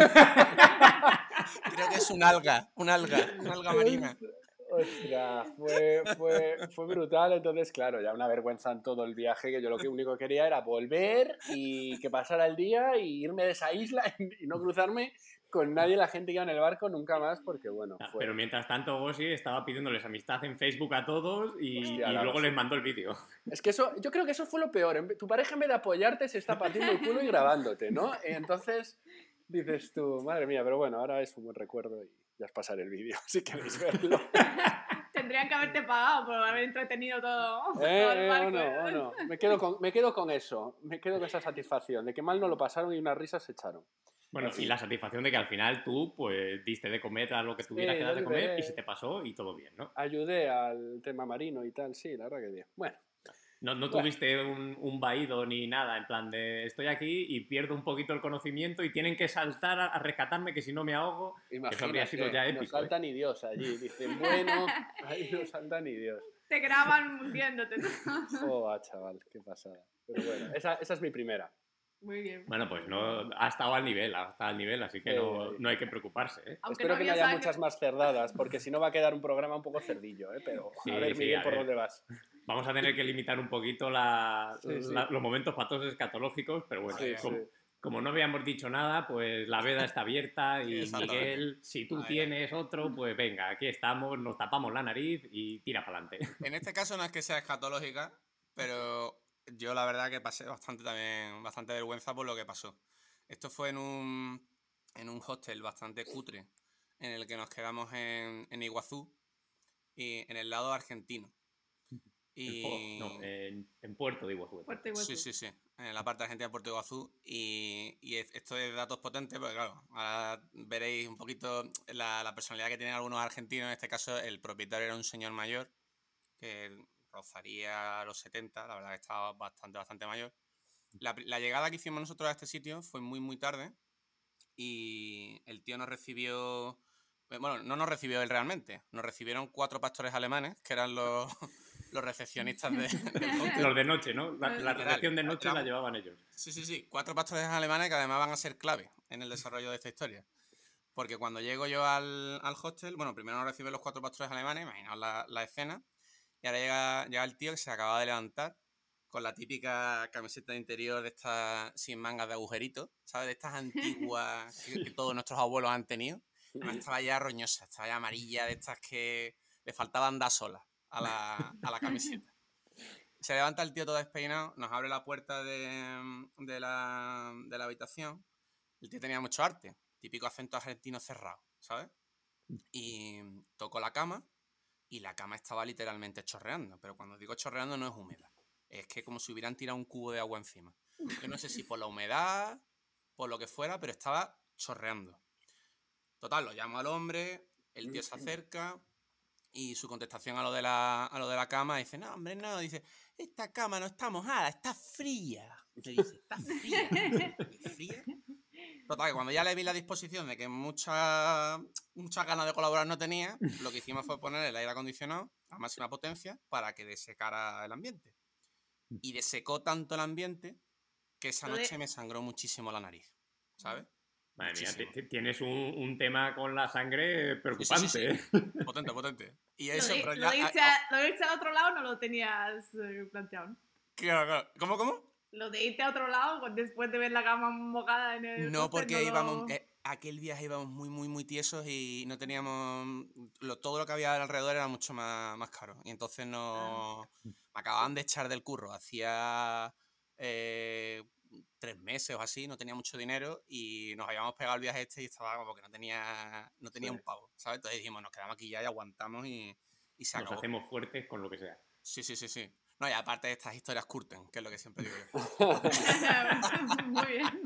Speaker 5: Creo que es un alga, un alga, una alga marina.
Speaker 4: Ostras, fue, fue, fue brutal, entonces, claro, ya una vergüenza en todo el viaje, que yo lo que único que quería era volver y que pasara el día y irme de esa isla y no cruzarme con nadie, la gente que iba en el barco, nunca más, porque bueno,
Speaker 2: Ah,
Speaker 4: fue...
Speaker 2: Pero mientras tanto, Gossi estaba pidiéndoles amistad en Facebook a todos y,
Speaker 4: Hostia,
Speaker 2: y
Speaker 4: la
Speaker 2: luego
Speaker 4: hostia.
Speaker 2: les mandó el vídeo.
Speaker 4: Es que eso, yo creo que eso fue lo peor. en vez- Tu pareja en vez de apoyarte se está partiendo el culo y grabándote, ¿no? Entonces dices tú, madre mía, pero bueno, ahora es un buen recuerdo y ya os pasaré el vídeo si queréis verlo.
Speaker 3: Tendrían que haberte pagado por haber entretenido todo.
Speaker 4: Eh,
Speaker 3: todo el
Speaker 4: eh,
Speaker 3: barco,
Speaker 4: o no,
Speaker 3: ¿eh?
Speaker 4: o no. Me quedo, con, me quedo con eso, me quedo con esa satisfacción de que mal no lo pasaron y unas risas se echaron.
Speaker 2: Bueno,
Speaker 4: En fin.
Speaker 2: y la satisfacción de que al final tú, pues, diste de comer a lo que tuvieras
Speaker 4: Sí,
Speaker 2: que dar
Speaker 4: yo
Speaker 2: de comer
Speaker 4: liberé.
Speaker 2: y se te pasó y todo bien, ¿no?
Speaker 4: Ayudé al tema marino y tal, sí, la verdad que bien. Bueno,
Speaker 2: No, no
Speaker 4: Bueno.
Speaker 2: tuviste un, un vaído ni nada, en plan de estoy aquí y pierdo un poquito el conocimiento y tienen que saltar a, a rescatarme que si no me ahogo.
Speaker 4: imagínate,
Speaker 2: Eso habría sido ya
Speaker 4: no
Speaker 2: épico,
Speaker 4: salta ni Dios allí. Dicen, bueno, ahí no salta ni Dios.
Speaker 3: Te graban hundiéndote.
Speaker 4: Oh, chaval, qué pasada. Pero bueno, esa, esa es mi primera.
Speaker 3: Muy bien.
Speaker 2: Bueno, pues no ha estado al nivel, ha estado al nivel, así que
Speaker 4: Sí,
Speaker 2: no,
Speaker 4: sí.
Speaker 2: no hay que preocuparse, ¿eh?
Speaker 3: Aunque
Speaker 4: Espero
Speaker 3: no
Speaker 4: que no
Speaker 3: había
Speaker 4: haya
Speaker 3: sangre-
Speaker 4: muchas más cerdadas, porque si no va a quedar un programa un poco cerdillo, ¿eh? Pero
Speaker 2: Sí,
Speaker 4: a ver,
Speaker 2: sí,
Speaker 4: Miguel,
Speaker 2: a
Speaker 4: por
Speaker 2: ver.
Speaker 4: dónde vas.
Speaker 2: Vamos a tener que limitar un poquito la-
Speaker 4: Sí, sí.
Speaker 2: la- los momentos patosos escatológicos, pero bueno,
Speaker 4: Sí,
Speaker 2: como,
Speaker 4: sí.
Speaker 2: como no habíamos dicho nada, pues la veda está abierta y
Speaker 5: Exactamente.
Speaker 2: Miguel, si tú
Speaker 5: Ahí va.
Speaker 2: tienes otro, pues venga, aquí estamos, nos tapamos la nariz y tira para adelante.
Speaker 5: En este caso no es que sea escatológica, pero yo la verdad que pasé bastante también, bastante vergüenza por lo que pasó. Esto fue en un, en un hostel bastante cutre, en el que nos quedamos en, en Iguazú, y en el lado argentino. Y...
Speaker 2: En, Fo- no, en, en Puerto de Iguazú.
Speaker 3: Fuerte igual
Speaker 5: Sí,
Speaker 3: tú.
Speaker 5: sí, sí. En la parte argentina de Puerto Iguazú. Y, y es- esto es datos potentes, porque claro, ahora veréis un poquito la, la personalidad que tienen algunos argentinos. En este caso, el propietario era un señor mayor, que rozaría los setenta, la verdad que estaba bastante, bastante mayor. La, pri- la llegada que hicimos nosotros a este sitio fue muy, muy tarde. Y el tío nos recibió... Bueno, no nos recibió él realmente. Nos recibieron cuatro pastores alemanes, que eran los, los recepcionistas de, del hostel.
Speaker 2: Los de noche, ¿no? La, la
Speaker 5: Literal,
Speaker 2: recepción de noche la
Speaker 5: éramos-
Speaker 2: llevaban ellos.
Speaker 5: Sí, sí, sí. Cuatro pastores alemanes que además van a ser clave en el desarrollo de esta historia. Porque cuando llego yo al, al hostel, bueno, primero nos reciben los cuatro pastores alemanes, imaginaos la, la escena, y ahora llega, llega el tío que se acaba de levantar con la típica camiseta de interior de estas sin mangas de agujeritos, ¿sabes? De estas antiguas que, que todos nuestros abuelos han tenido. Además estaba ya roñosa, estaba ya amarilla, de estas que le faltaban dar sola a la, a la camiseta. Se levanta el tío todo despeinado, nos abre la puerta de, de, la, de la habitación. El tío tenía mucho arte, típico acento argentino cerrado, ¿sabes? Y tocó la cama y la cama estaba literalmente chorreando. Pero cuando digo chorreando no es húmeda. Es que como si hubieran tirado un cubo de agua encima. Yo no sé si por la humedad, por lo que fuera, pero estaba chorreando. Total, lo llamo al hombre, el tío se acerca y su contestación a lo de la, a lo de la cama dice, no, hombre, no, dice, esta cama no está mojada, está fría. Me dice, está fría. ¿Fría? Total, que cuando ya le vi la disposición de que muchas mucha ganas de colaborar no tenía, lo que hicimos fue poner el aire acondicionado a máxima potencia para que desecara el ambiente. Y desecó tanto el ambiente que esa noche me sangró muchísimo la nariz, ¿sabes?
Speaker 2: Madre mía, tienes un, un tema con la sangre preocupante,
Speaker 5: sí, sí, sí, sí. ¿eh? Potente, potente. Y eso,
Speaker 3: lo, de,
Speaker 5: pero
Speaker 3: lo,
Speaker 5: ya,
Speaker 3: de irse a, lo de irse al otro lado no lo tenías eh, planteado, ¿no?
Speaker 5: Claro, claro. ¿Cómo, cómo?
Speaker 3: Lo de irte a otro lado después de ver la cama mojada en el...
Speaker 5: No, porque
Speaker 3: no
Speaker 5: íbamos...
Speaker 3: lo...
Speaker 5: Eh, aquel viaje íbamos muy, muy, muy tiesos y no teníamos... Lo, todo lo que había alrededor era mucho más, más caro. Y entonces no... Ah. Me acababan de echar del curro. Hacía... Eh, tres meses o así, no tenía mucho dinero y nos habíamos pegado el viaje este y estaba como que no tenía no tenía sí. un pavo, ¿sabes? Entonces dijimos, nos quedamos aquí ya y aguantamos y, y se
Speaker 2: acabó. Nos hacemos fuertes con lo que sea.
Speaker 5: Sí, sí, sí, sí. No, y aparte de estas historias curten, que es lo que siempre digo yo.
Speaker 3: Muy bien.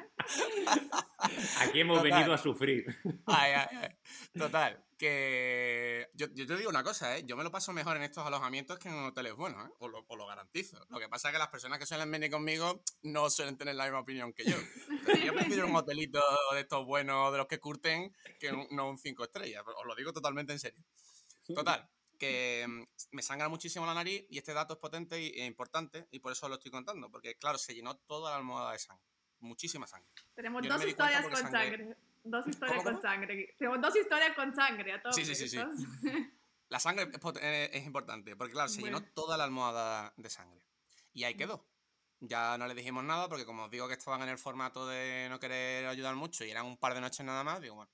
Speaker 2: Aquí hemos Total. venido a sufrir.
Speaker 5: Ay, ay, ay. Total, que yo, yo te digo una cosa, ¿eh? Yo me lo paso mejor en estos alojamientos que en hoteles buenos, ¿eh? Os lo, os lo garantizo. Lo que pasa es que las personas que suelen venir conmigo no suelen tener la misma opinión que yo. Entonces, yo prefiero un hotelito de estos buenos, de los que curten, que un, no un cinco estrellas. Os lo digo totalmente en serio. Total, que me sangra muchísimo la nariz y este dato es potente e importante y por eso lo estoy contando. Porque, claro, se llenó toda la almohada de sangre. Muchísima sangre.
Speaker 3: Tenemos Yo dos no historias con sangre. sangre. Dos historias ¿Cómo, cómo? con sangre. Tenemos dos historias con sangre a todos.
Speaker 5: Sí, sí, sí, sí. La sangre es, es importante, porque claro, se bueno. llenó toda la almohada de sangre. Y ahí quedó. Ya no le dijimos nada, porque como os digo que estaban en el formato de no querer ayudar mucho y eran un par de noches nada más, digo, bueno,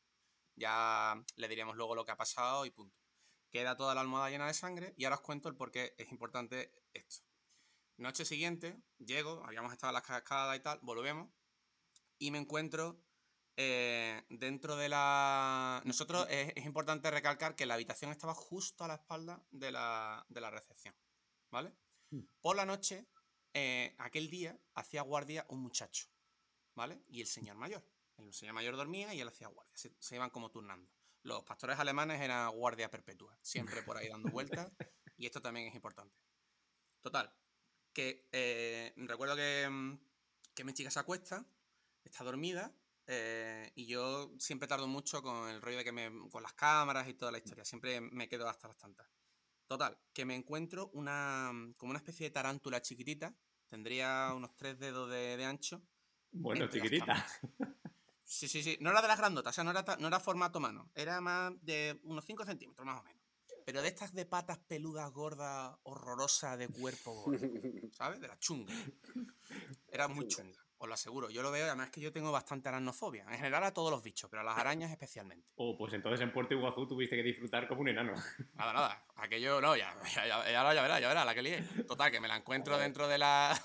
Speaker 5: ya le diríamos luego lo que ha pasado y punto. Queda toda la almohada llena de sangre y ahora os cuento el por qué es importante esto. Noche siguiente, llego, habíamos estado en la cascada y tal, volvemos. Y me encuentro eh, dentro de la... Nosotros es, es importante recalcar que la habitación estaba justo a la espalda de la, de la recepción, ¿vale? Por la noche, eh, aquel día, hacía guardia un muchacho, ¿vale? Y el señor mayor. El señor mayor dormía y él hacía guardia. Se, se iban como turnando. Los pastores alemanes eran guardia perpetua, siempre por ahí dando vueltas. Y esto también es importante. Total, que eh, recuerdo que, que mi chica se acuesta, está dormida eh, y yo siempre tardo mucho con el rollo de que me... con las cámaras y toda la historia. Siempre me quedo hasta las tantas. Total, que me encuentro una como una especie de tarántula chiquitita. Tendría unos tres dedos de, de ancho.
Speaker 2: Bueno, chiquitita.
Speaker 5: Sí, sí, sí. No era de las grandotas, o sea, no era, no era formato mano. Era más de unos cinco centímetros, más o menos. Pero de estas de patas peludas, gordas, horrorosas, de cuerpo gordo, ¿sabes? De la chunga. Era muy chunga, os lo aseguro. Yo lo veo, además es que yo tengo bastante aracnofobia. En general a todos los bichos, pero a las arañas especialmente.
Speaker 2: Oh, pues entonces en Puerto Iguazú tuviste que disfrutar como un enano.
Speaker 5: Nada, nada. Aquello, no, ya, ya, ya, ya, ya verá, ya verá, la que lié. Total, que me la encuentro dentro de la...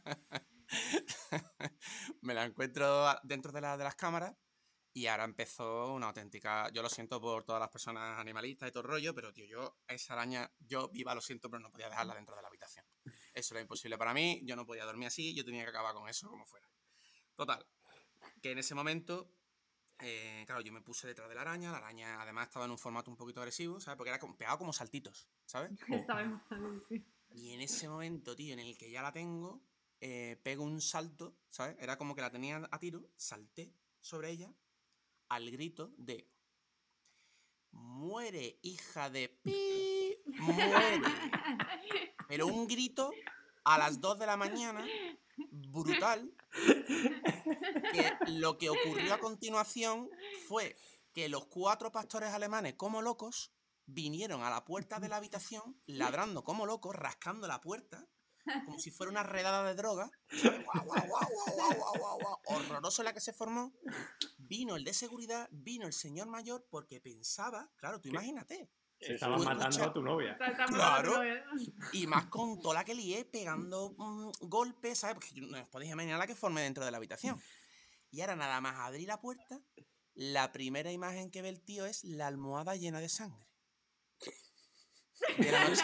Speaker 5: me la encuentro dentro de, la, de las cámaras. Y ahora empezó una auténtica... Yo lo siento por todas las personas animalistas y todo el rollo, pero, tío, yo, esa araña, yo viva lo siento, pero no podía dejarla dentro de la habitación. Eso era imposible para mí, yo no podía dormir así, yo tenía que acabar con eso como fuera. Total, que en ese momento, eh, claro, yo me puse detrás de la araña, la araña además estaba en un formato un poquito agresivo, ¿sabes? Porque era como, pegado como saltitos, ¿sabes?
Speaker 3: Estaba en sí.
Speaker 5: Y en ese momento, tío, en el que ya la tengo, eh, pego un salto, ¿sabes? Era como que la tenía a tiro, salté sobre ella, al grito de muere, hija de pi, muere. Pero un grito a las dos de la mañana, brutal, que lo que ocurrió a continuación fue que los cuatro pastores alemanes, como locos, vinieron a la puerta de la habitación, ladrando como locos, rascando la puerta, como si fuera una redada de droga. Guau, guau, guau, guau, guau, guau, guau. Horroroso la que se formó. Vino el de seguridad, vino el señor mayor, porque pensaba, claro, tú imagínate,
Speaker 4: Sí,
Speaker 2: Estaban
Speaker 5: sí.
Speaker 2: matando
Speaker 5: Escucha,
Speaker 2: a tu novia.
Speaker 3: Está- está
Speaker 5: Claro.
Speaker 3: mal, ¿no?
Speaker 5: Y más con toda la que lié pegando mm, golpes, ¿sabes? Porque no os podéis imaginar la que formé dentro de la habitación. Y ahora nada más abrir la puerta, la primera imagen que ve el tío es la almohada llena de sangre. De la noche.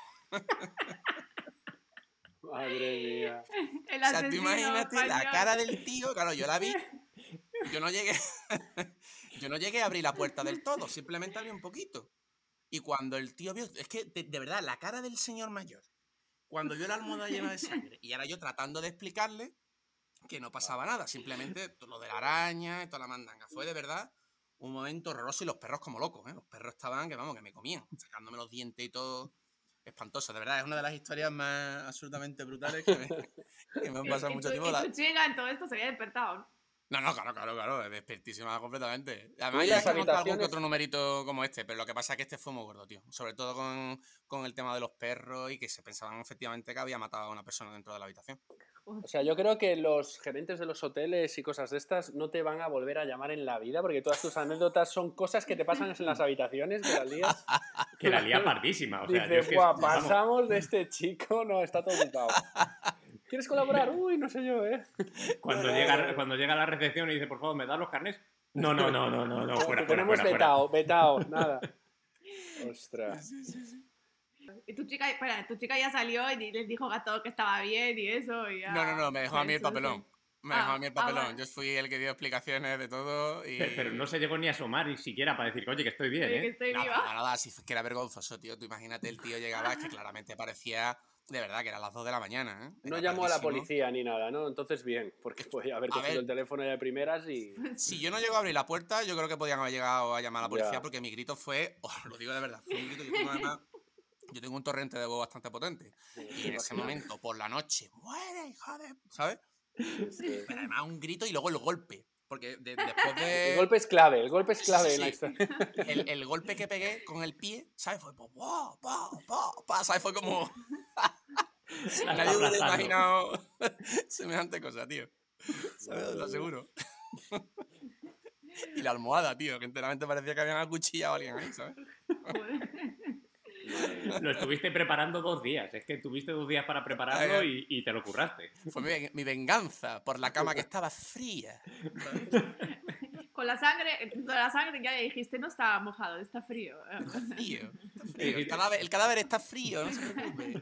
Speaker 4: Madre mía.
Speaker 3: El
Speaker 5: O sea, tú
Speaker 3: asesino
Speaker 5: imagínate la
Speaker 3: español.
Speaker 5: cara del tío, claro, yo la vi, yo no llegué, yo no llegué a abrir la puerta del todo, simplemente abrí un poquito. Y cuando el tío vio, es que de, de verdad, la cara del señor mayor, cuando vio la almohada llena de sangre, y ahora yo tratando de explicarle que no pasaba nada, simplemente lo de la araña y toda la mandanga, fue de verdad un momento horroroso y los perros como locos, ¿eh? Los perros estaban que vamos, que me comían, sacándome los dientes y todo. Espantoso, de verdad, es una de las historias más absolutamente brutales que me, que me han
Speaker 3: Y,
Speaker 5: pasado
Speaker 3: y
Speaker 5: mucho
Speaker 3: tu,
Speaker 5: tiempo.
Speaker 3: y
Speaker 5: La-
Speaker 3: tu chica en todo esto se había despertado, ¿no?
Speaker 5: No, no, claro, claro, claro, despertísima completamente.
Speaker 4: Tú
Speaker 5: Además,
Speaker 4: en
Speaker 5: ya
Speaker 4: las
Speaker 5: he montado algún que
Speaker 4: habitaciones.
Speaker 5: otro numerito como este, pero lo que pasa es que este fue muy gordo, tío. Sobre todo con, con el tema de los perros y que se pensaban efectivamente que había matado a una persona dentro de la habitación.
Speaker 4: O sea, yo creo que los gerentes de los hoteles y cosas de estas no te van a volver a llamar en la vida porque todas tus anécdotas son cosas que te pasan en las habitaciones, que las lías.
Speaker 2: Que la lía pardísima. O sea, yo
Speaker 4: Dices,
Speaker 2: es que,
Speaker 4: guau,
Speaker 2: vamos,
Speaker 4: pasamos de este chico, no, está todo ocupado. ¿Quieres colaborar? Uy, no sé yo, ¿eh?
Speaker 2: cuando,
Speaker 4: No, no,
Speaker 2: llega,
Speaker 4: no.
Speaker 2: cuando llega a la recepción y dice, por favor, ¿me das los carnés? No, no, no, no, no, no,
Speaker 4: No,
Speaker 2: fuera,
Speaker 4: te
Speaker 2: fuera,
Speaker 4: tenemos
Speaker 2: fuera, fuera.
Speaker 4: vetado, vetado, nada. Ostras.
Speaker 3: Y tu chica, espera, tu chica ya salió y les dijo a todos que estaba bien y eso. Y ya
Speaker 5: No, no, no, me dejó a mí el
Speaker 3: Eso, sí.
Speaker 5: papelón. Me dejó
Speaker 3: Ah,
Speaker 5: a mí el
Speaker 3: ah,
Speaker 5: papelón.
Speaker 3: vale.
Speaker 5: Yo fui el que dio explicaciones de todo y...
Speaker 2: Pero, pero no se llegó ni a asomar ni siquiera para decir, oye, que estoy bien,
Speaker 3: Oye, que
Speaker 2: ¿eh?
Speaker 3: estoy
Speaker 5: Nada,
Speaker 3: viva.
Speaker 5: nada, nada, si es que era vergonzoso, tío. Tú imagínate, el tío llegaba, es que claramente parecía, de verdad, que eran las dos de la mañana, ¿eh?
Speaker 4: No
Speaker 5: Era
Speaker 4: llamó a la
Speaker 5: tardísimo.
Speaker 4: policía ni nada, ¿no? Entonces bien, porque podía haber
Speaker 5: A
Speaker 4: cogido
Speaker 5: ver.
Speaker 4: el teléfono ya de primeras y...
Speaker 5: Si yo no llego a abrir la puerta, yo creo que podían haber llegado a llamar a la policía
Speaker 4: Ya.
Speaker 5: porque mi grito fue, oh, lo digo de verdad, fue un grito, yo tengo además, yo tengo un torrente de voz bastante potente. Y en ese momento, por la noche, muere, hija de... ¿Sabes?
Speaker 4: Sí.
Speaker 5: Pero además un grito y luego el golpe. Porque de- después de...
Speaker 4: El golpe es clave, el golpe es clave
Speaker 5: Sí,
Speaker 4: en la
Speaker 5: sí.
Speaker 4: historia.
Speaker 5: El, el golpe que pegué con el pie, ¿sabes? Fue po, pa, pa, pa, pa, ¿sabes? Fue como...
Speaker 2: La
Speaker 5: Nadie hubiera
Speaker 2: aplastando.
Speaker 5: imaginado semejante cosa, tío. ¿Sabes? Os lo aseguro. Y la almohada, tío, que enteramente parecía que habían acuchillado a alguien ahí, ¿sabes?
Speaker 2: Lo estuviste preparando dos días. Es que tuviste dos días para prepararlo y, y te lo curraste.
Speaker 5: Fue mi, mi venganza por la cama que estaba fría. ¿sabes?
Speaker 3: Con la sangre, con la sangre ya le dijiste, no está mojado, está frío.
Speaker 5: Frío. Está frío. El, cadáver, el cadáver está frío, no se preocupe.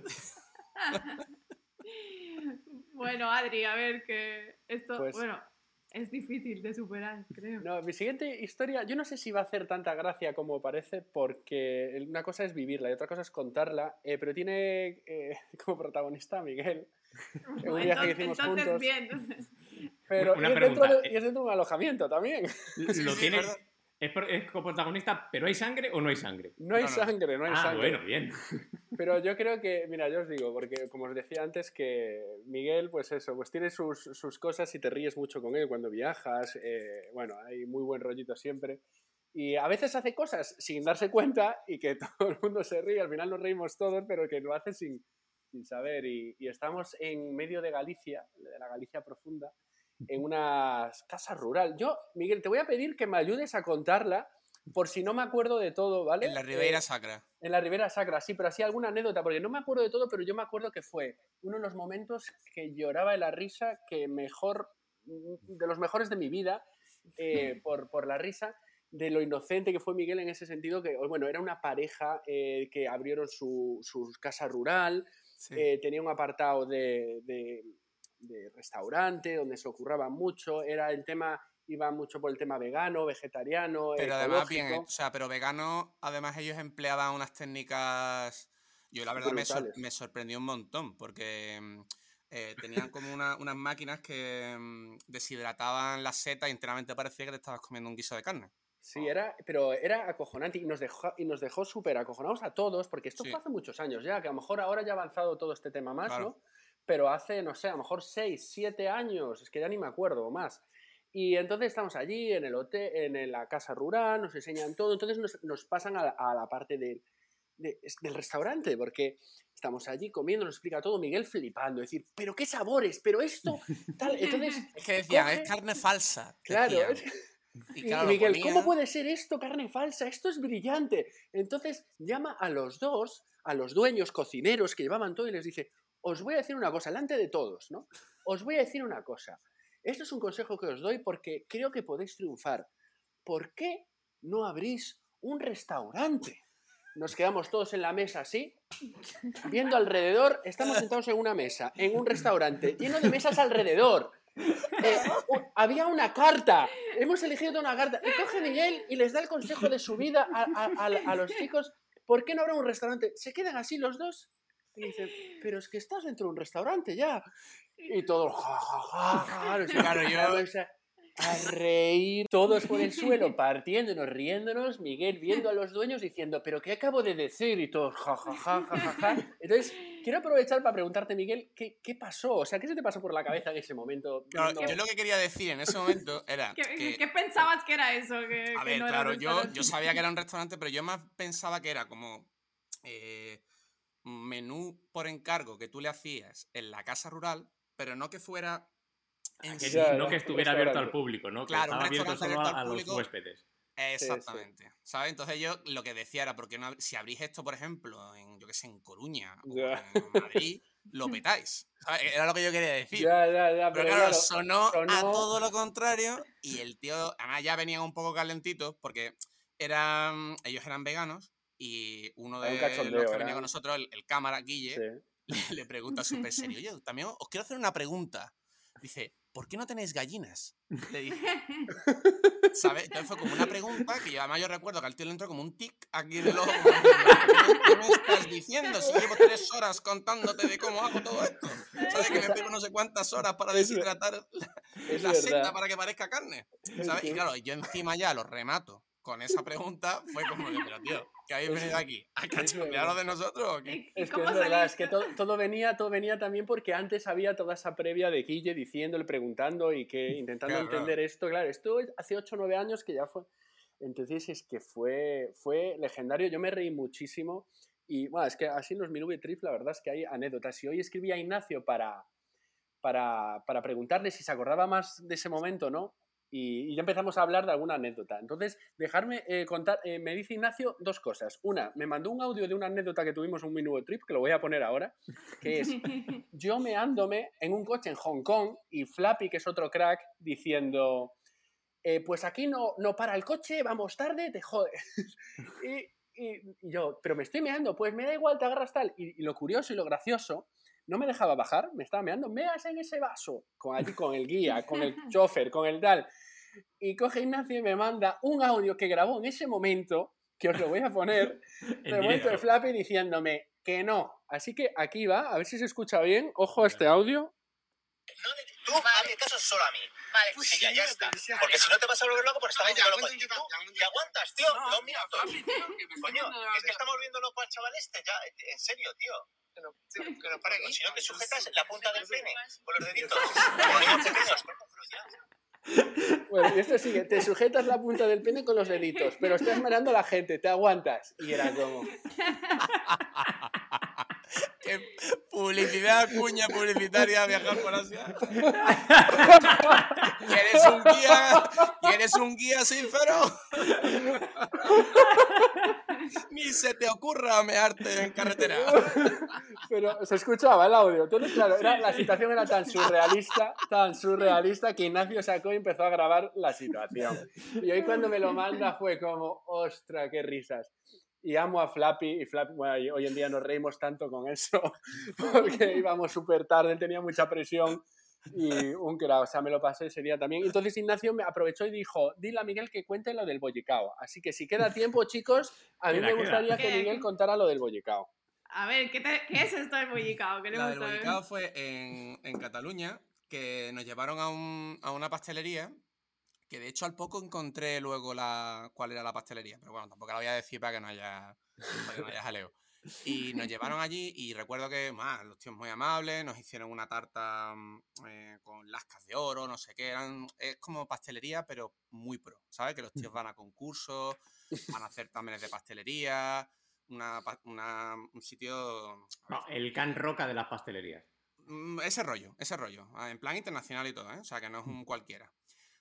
Speaker 3: Bueno, Adri, a ver que esto,
Speaker 4: Pues-
Speaker 3: bueno, es difícil de superar, creo.
Speaker 4: No, mi siguiente historia, yo no sé si va a hacer tanta gracia como parece, porque una cosa es vivirla y otra cosa es contarla, eh, pero tiene eh, como protagonista a Miguel, en un viaje que
Speaker 3: entonces,
Speaker 4: hicimos
Speaker 3: entonces,
Speaker 4: juntos.
Speaker 3: bien.
Speaker 4: Pero
Speaker 2: Una
Speaker 4: y es, dentro
Speaker 2: pregunta,
Speaker 4: de,
Speaker 2: eh.
Speaker 4: y es dentro de un alojamiento también.
Speaker 2: Lo
Speaker 5: sí,
Speaker 2: tiene...
Speaker 5: ¿verdad?
Speaker 2: Es, pro- es coprotagonista, pero ¿hay sangre o no hay sangre?
Speaker 4: No hay
Speaker 5: No, no.
Speaker 4: sangre, no hay
Speaker 2: Ah,
Speaker 4: sangre.
Speaker 2: bueno, bien.
Speaker 4: Pero yo creo que, mira, yo os digo, porque como os decía antes, que Miguel, pues eso, pues tiene sus, sus cosas y te ríes mucho con él cuando viajas. eh, bueno, hay muy buen rollito siempre. Y a veces hace cosas sin darse cuenta y que todo el mundo se ríe, al final nos reímos todos, pero que lo hace sin, sin saber. Y, y estamos en medio de Galicia, de la Galicia profunda, en una casa rural. Yo, Miguel, te voy a pedir que me ayudes a contarla, por si no me acuerdo de todo, ¿vale?
Speaker 5: En la Ribeira
Speaker 4: Eh,
Speaker 5: Sacra.
Speaker 4: en la Ribera Sacra, sí, pero así alguna anécdota, porque no me acuerdo de todo, pero yo me acuerdo que fue uno de los momentos que lloraba de la risa, que mejor, de los mejores de mi vida, eh, por, por la risa, de lo inocente que fue Miguel en ese sentido, que, bueno, era una pareja eh, que abrieron su, su casa rural,
Speaker 5: Sí.
Speaker 4: eh, tenía un apartado de, de, de restaurante donde se ocurraba mucho, era el tema... Iba mucho por el tema vegano, vegetariano,
Speaker 5: Pero además, bien,
Speaker 4: ecológico.
Speaker 5: o sea, pero vegano, además ellos empleaban unas técnicas. Yo la verdad me, sor-
Speaker 4: Brutales.
Speaker 5: me sorprendió un montón, porque mm, eh, tenían como una- unas máquinas que mm, deshidrataban la seta y enteramente parecía que te estabas comiendo un guiso de carne.
Speaker 4: Sí, era, pero era acojonante y nos dejó, y nos dejó súper acojonados a todos, porque esto
Speaker 5: Sí.
Speaker 4: fue hace muchos años ya, que a lo mejor ahora ya ha avanzado todo este tema más,
Speaker 5: Claro.
Speaker 4: ¿no? Pero hace, no sé, a lo mejor seis, siete años, es que ya ni me acuerdo, o más. Y entonces estamos allí en el hotel, en la casa rural, nos enseñan todo, entonces nos, nos pasan a la, a la parte de, de- es- del restaurante, porque estamos allí comiendo, nos explica todo, Miguel flipando, decir, pero qué sabores, pero esto, tal, entonces,
Speaker 5: Es que decían,
Speaker 4: Coge-
Speaker 5: es carne falsa.
Speaker 4: claro,
Speaker 5: decían.
Speaker 4: es-
Speaker 5: Y,
Speaker 4: Y,
Speaker 5: claro,
Speaker 4: y Miguel,
Speaker 5: ponía...
Speaker 4: ¿cómo puede ser esto carne falsa? Esto es brillante. Entonces llama a los dos, a los dueños, cocineros que llevaban todo y les dice, os voy a decir una cosa, delante de todos, ¿no? Os voy a decir una cosa. Esto es un consejo que os doy porque creo que podéis triunfar. ¿Por qué no abrís un restaurante? Nos quedamos todos en la mesa así, viendo alrededor, estamos sentados en una mesa, en un restaurante, lleno de mesas alrededor. Eh, u- había una carta, hemos elegido toda una carta. Y coge Miguel y les da el consejo de su vida a, a- a- a los chicos. ¿Por qué no habrá un restaurante? Se quedan así los dos y dicen, pero es que estás dentro de un restaurante ya. Y todos, ja, ja, ja, ja, nos
Speaker 5: Claro, yo-
Speaker 4: empezamos a, a reír, todos por el suelo, partiéndonos, riéndonos, Miguel viendo a los dueños diciendo, pero ¿qué acabo de decir? Y todos, ja, ja, ja, ja, ja, ja. Entonces, quiero aprovechar para preguntarte, Miguel, ¿qué, qué pasó? O sea, ¿qué se te pasó por la cabeza en ese momento?
Speaker 5: Claro,
Speaker 4: viendo-
Speaker 5: yo lo que quería decir en ese momento era
Speaker 3: ¿Qué,
Speaker 5: que...
Speaker 3: qué pensabas que era eso? Que,
Speaker 5: A
Speaker 3: que
Speaker 5: ver,
Speaker 3: no era
Speaker 5: claro,
Speaker 3: un
Speaker 5: yo,
Speaker 3: restaurante?
Speaker 5: yo sabía que era un restaurante, pero yo más pensaba que era como eh, menú por encargo que tú le hacías en la casa rural, pero no que fuera en
Speaker 2: Que
Speaker 5: sí.
Speaker 4: Ya,
Speaker 2: no
Speaker 4: ya,
Speaker 2: que
Speaker 4: un
Speaker 2: estuviera abierto al
Speaker 4: restaurante.
Speaker 2: público, ¿no?
Speaker 5: Claro,
Speaker 2: que
Speaker 5: un
Speaker 2: estaba abierto
Speaker 5: restaurante
Speaker 2: solo
Speaker 5: abierto
Speaker 2: a,
Speaker 5: al
Speaker 2: a los
Speaker 5: público.
Speaker 2: huéspedes.
Speaker 5: Exactamente. ¿Sabes? Entonces yo lo que decía era, porque no, ab- si abrís esto, por ejemplo, en, yo qué sé, en Coruña o
Speaker 4: Ya.
Speaker 5: en Madrid, lo petáis. ¿Sabes? Era lo que yo quería decir.
Speaker 4: Ya, ya, ya,
Speaker 5: Pero
Speaker 4: pero
Speaker 5: claro,
Speaker 4: claro,
Speaker 5: sonó, a
Speaker 4: sonó-
Speaker 5: todo lo contrario y el tío, además ya venían un poco calentitos porque eran, ellos eran veganos y uno
Speaker 4: Era un
Speaker 5: de los
Speaker 4: cachondeo,
Speaker 5: que venía
Speaker 4: era-
Speaker 5: con nosotros, el, el cámara, Guille,
Speaker 4: Sí.
Speaker 5: le, le pregunta súper serio, oye, también os quiero hacer una pregunta. Dice, ¿por qué no tenéis gallinas? Le dije, ¿sabes? Entonces fue como una pregunta que yo, además yo recuerdo que al tío le entró como un tic aquí en el ojo. Como diciendo, ¿qué me estás diciendo? Si llevo tres horas contándote de cómo hago todo esto. ¿Sabes? Que me pego no sé cuántas horas para
Speaker 4: Es ver-
Speaker 5: deshidratar la,
Speaker 4: es
Speaker 5: la seta
Speaker 4: verdad.
Speaker 5: para que parezca carne.
Speaker 4: Es
Speaker 5: ¿Sabes?
Speaker 4: que-
Speaker 5: Y claro, yo encima ya lo remato con esa pregunta. Fue como de, pero tío, ¿que habéis
Speaker 4: Es-
Speaker 5: venido aquí? ¿A
Speaker 4: es
Speaker 5: cachondearos
Speaker 4: verdad.
Speaker 5: de nosotros o qué?
Speaker 3: ¿Y- y
Speaker 4: Es que
Speaker 3: cómo
Speaker 4: es verdad, es
Speaker 3: saliste?
Speaker 4: que todo, todo venía, todo venía también porque antes había toda esa previa de Guille diciéndole, preguntando y que intentando
Speaker 5: Claro,
Speaker 4: entender
Speaker 5: claro.
Speaker 4: esto. Claro, esto hace ocho o nueve años que ya fue. Entonces es que fue, fue legendario. Yo me reí muchísimo. Y bueno, es que así en los Minubi Trips la verdad es que hay anécdotas. Y hoy escribí a Ignacio para, para, para preguntarle si se acordaba más de ese momento, ¿no? Y, y ya empezamos a hablar de alguna anécdota. Entonces, dejarme eh, contar, eh, me dice Ignacio dos cosas. Una, me mandó un audio de una anécdota que tuvimos en un Minubo Trip, que lo voy a poner ahora, que es yo meándome en un coche en Hong Kong y Flappy, que es otro crack, diciendo, eh, pues aquí no, no para el coche, vamos tarde, te jodes. y, y- y yo, pero me estoy meando, pues me da igual, te agarras tal. Y, y lo curioso y lo gracioso, no me dejaba bajar, me estaba meando, meas en ese vaso, con, allí con el guía, con el chofer, con el tal. Y coge Ignacio y me manda un audio que grabó en ese momento, que os lo voy a poner,
Speaker 2: En
Speaker 4: de momento de
Speaker 2: directo.
Speaker 4: Flappy diciéndome que no. Así que aquí va, a ver si se escucha bien. Ojo a este audio.
Speaker 6: Tú hazme caso solo a mí.
Speaker 7: Vale,
Speaker 6: Pues sí, ya, ya está. Porque si no te vas a volver loco por estar
Speaker 7: Vale, ya
Speaker 6: volviendo loco.
Speaker 7: aguanto,
Speaker 6: Y
Speaker 7: ya
Speaker 6: tú,
Speaker 7: aguanto.
Speaker 6: ¿te aguantas, tío?
Speaker 7: No,
Speaker 6: Dos
Speaker 7: tío,
Speaker 6: minutos.
Speaker 7: Flappy, tío, que me estoy
Speaker 6: Coño,
Speaker 7: viendo
Speaker 6: es que estamos volviendo loco al chaval este, ya. En serio, tío.
Speaker 7: Que no, que no pare aquí.
Speaker 6: Si no te sujetas la punta del pene con los deditos. Como niños pequeños. Pero ya.
Speaker 4: Bueno, y esto sigue, te sujetas la punta del pene con los deditos, pero estás mirando a la gente, te aguantas. Y era como...
Speaker 5: ¿Qué publicidad, cuña publicitaria, viajar por Asia? ¿Quieres un guía? ¿Quieres un guía sin faro? Ni se te ocurra mearte en carretera.
Speaker 4: Pero se escuchaba el audio. Entonces, claro, era, la situación era tan surrealista, tan surrealista que Ignacio sacó y empezó a grabar la situación. Y hoy cuando me lo manda fue como, ostra, qué risas. Y amo a Flappy, y Flappy, bueno, y hoy en día nos reímos tanto con eso, porque íbamos súper tarde, él tenía mucha presión y un crack, o sea, me lo pasé ese día también. Entonces Ignacio me aprovechó y dijo, dile a Miguel que cuente lo del bollicao. Así que si queda tiempo, chicos, a mí
Speaker 2: Queda,
Speaker 4: me
Speaker 2: queda.
Speaker 4: gustaría que
Speaker 3: ¿Qué?
Speaker 4: Miguel contara lo del bollicao.
Speaker 3: A ver, ¿qué, te- qué es esto del bollicao?
Speaker 5: La
Speaker 3: Queremos
Speaker 5: del
Speaker 3: saber.
Speaker 5: bollicao fue en, en Cataluña, que nos llevaron a, un, a una pastelería, que de hecho al poco encontré luego la, cuál era la pastelería, pero bueno, tampoco la voy a decir para que no haya, para que no haya jaleo. Y nos llevaron allí y recuerdo que más, los tíos muy amables, nos hicieron una tarta mm, eh, con lascas de oro, no sé qué, eran, es como pastelería pero muy pro, ¿sabes? Que los tíos van a concursos, van a hacer exámenes de pastelería, una, pa- una- un sitio...
Speaker 2: No, el Can Roca de las pastelerías.
Speaker 5: Mm, Ese rollo, ese rollo. ah, En plan internacional y todo, ¿eh? O sea, que no es un cualquiera.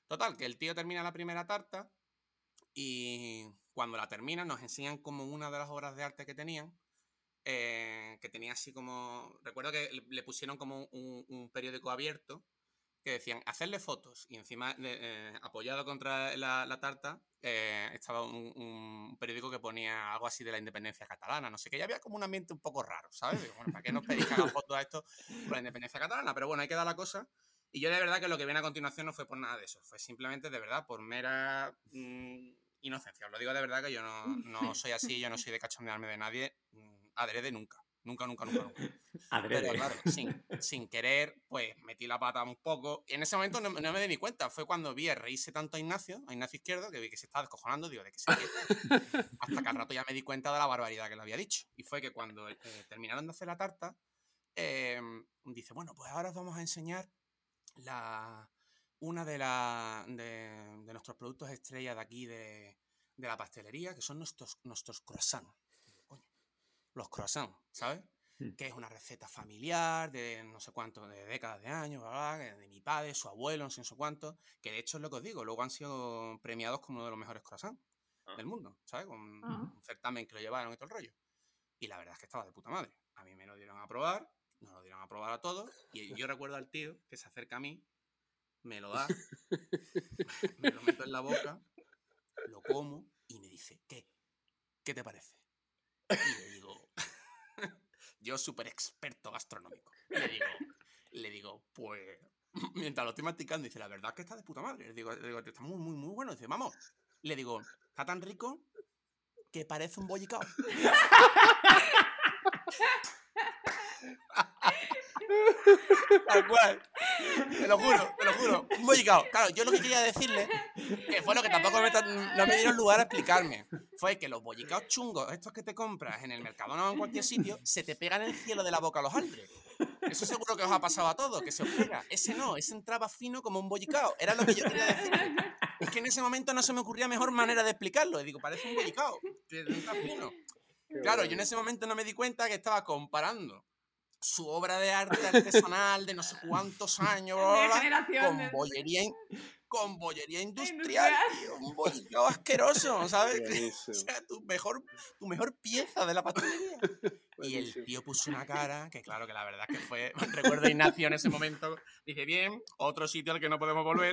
Speaker 5: Total, que el tío termina la primera tarta y cuando la termina nos enseñan como una de las obras de arte que tenían, eh, que tenía así como... Recuerdo que le, le pusieron como un, un periódico abierto que decían hacerle fotos y encima de, eh, apoyado contra la, la tarta eh, estaba un, un periódico que ponía algo así de la independencia catalana, no sé qué, y había como un ambiente un poco raro, ¿sabes? Digo, bueno, ¿para qué nos pedís que haga fotos a esto por la independencia catalana? Pero bueno, ahí queda la cosa. Y yo de verdad que lo que viene a continuación no fue por nada de eso, fue simplemente de verdad por mera mmm, inocencia. Os lo digo de verdad que yo no, no soy así, yo no soy de cachondearme de nadie, mmm, adrede nunca. Nunca, nunca, nunca, nunca.
Speaker 2: Adrede.
Speaker 5: Pero claro, sin, sin querer, pues metí la pata un poco. Y en ese momento no, no me di ni cuenta. Fue cuando vi a reírse tanto a Ignacio, a Ignacio Izquierdo, que vi que se estaba descojonando. Digo, ¿de qué se ríe? Hasta que al rato ya me di cuenta de la barbaridad que le había dicho. Y fue que cuando eh, terminaron de hacer la tarta, eh, dice, bueno, pues ahora os vamos a enseñar la, una de, la, de, de nuestros productos estrella de aquí, de, de la pastelería, que son nuestros, nuestros croissants. Los croissants, ¿sabes? Mm. Que es una receta familiar de no sé cuánto, de décadas de años, bla, bla, de mi padre, su abuelo, no sé, no sé cuánto, que de hecho es lo que os digo, luego han sido premiados como uno de los mejores croissants ah. del mundo, ¿sabes? Con ah. un certamen que lo llevaron y todo el rollo. Y la verdad es que estaba de puta madre. A mí me lo dieron a probar, nos lo dieron a probar a todos, y yo recuerdo al tío que se acerca a mí, me lo da, me lo meto en la boca, lo como y me dice, ¿qué? ¿Qué te parece? Y le digo, yo súper experto gastronómico, le digo, le digo, pues, mientras lo estoy masticando, dice, la verdad es que está de puta madre. Le digo, le digo está muy, muy, muy bueno. Dice, vamos. Le digo, está tan rico que parece un bollicao. Tal cual. Te lo juro, te lo juro. Un bollicao. Claro, yo lo que quería decirle, que fue lo que tampoco me, no me dieron lugar a explicarme, fue que los bollicaos chungos, estos que te compras en el Mercadona o en cualquier sitio, se te pegan en el cielo de la boca a los aldres. Eso seguro que os ha pasado a todos, que se os pega. Ese no, ese entraba fino como un bollicao. Era lo que yo quería decirle. Es que en ese momento no se me ocurría mejor manera de explicarlo. Y digo, parece un bollicao. Entra fino. Claro, yo en ese momento no me di cuenta que estaba comparando su obra de arte artesanal de no sé cuántos años, bla, bla, bla, con bollería, con bollería industrial, tío, un bollicao asqueroso, ¿sabes? O sea, tu mejor, tu mejor pieza de la pastelería. Y el tío puso una cara, que claro, que la verdad es que fue, recuerdo a Ignacio en ese momento, dije, bien, otro sitio al que no podemos volver.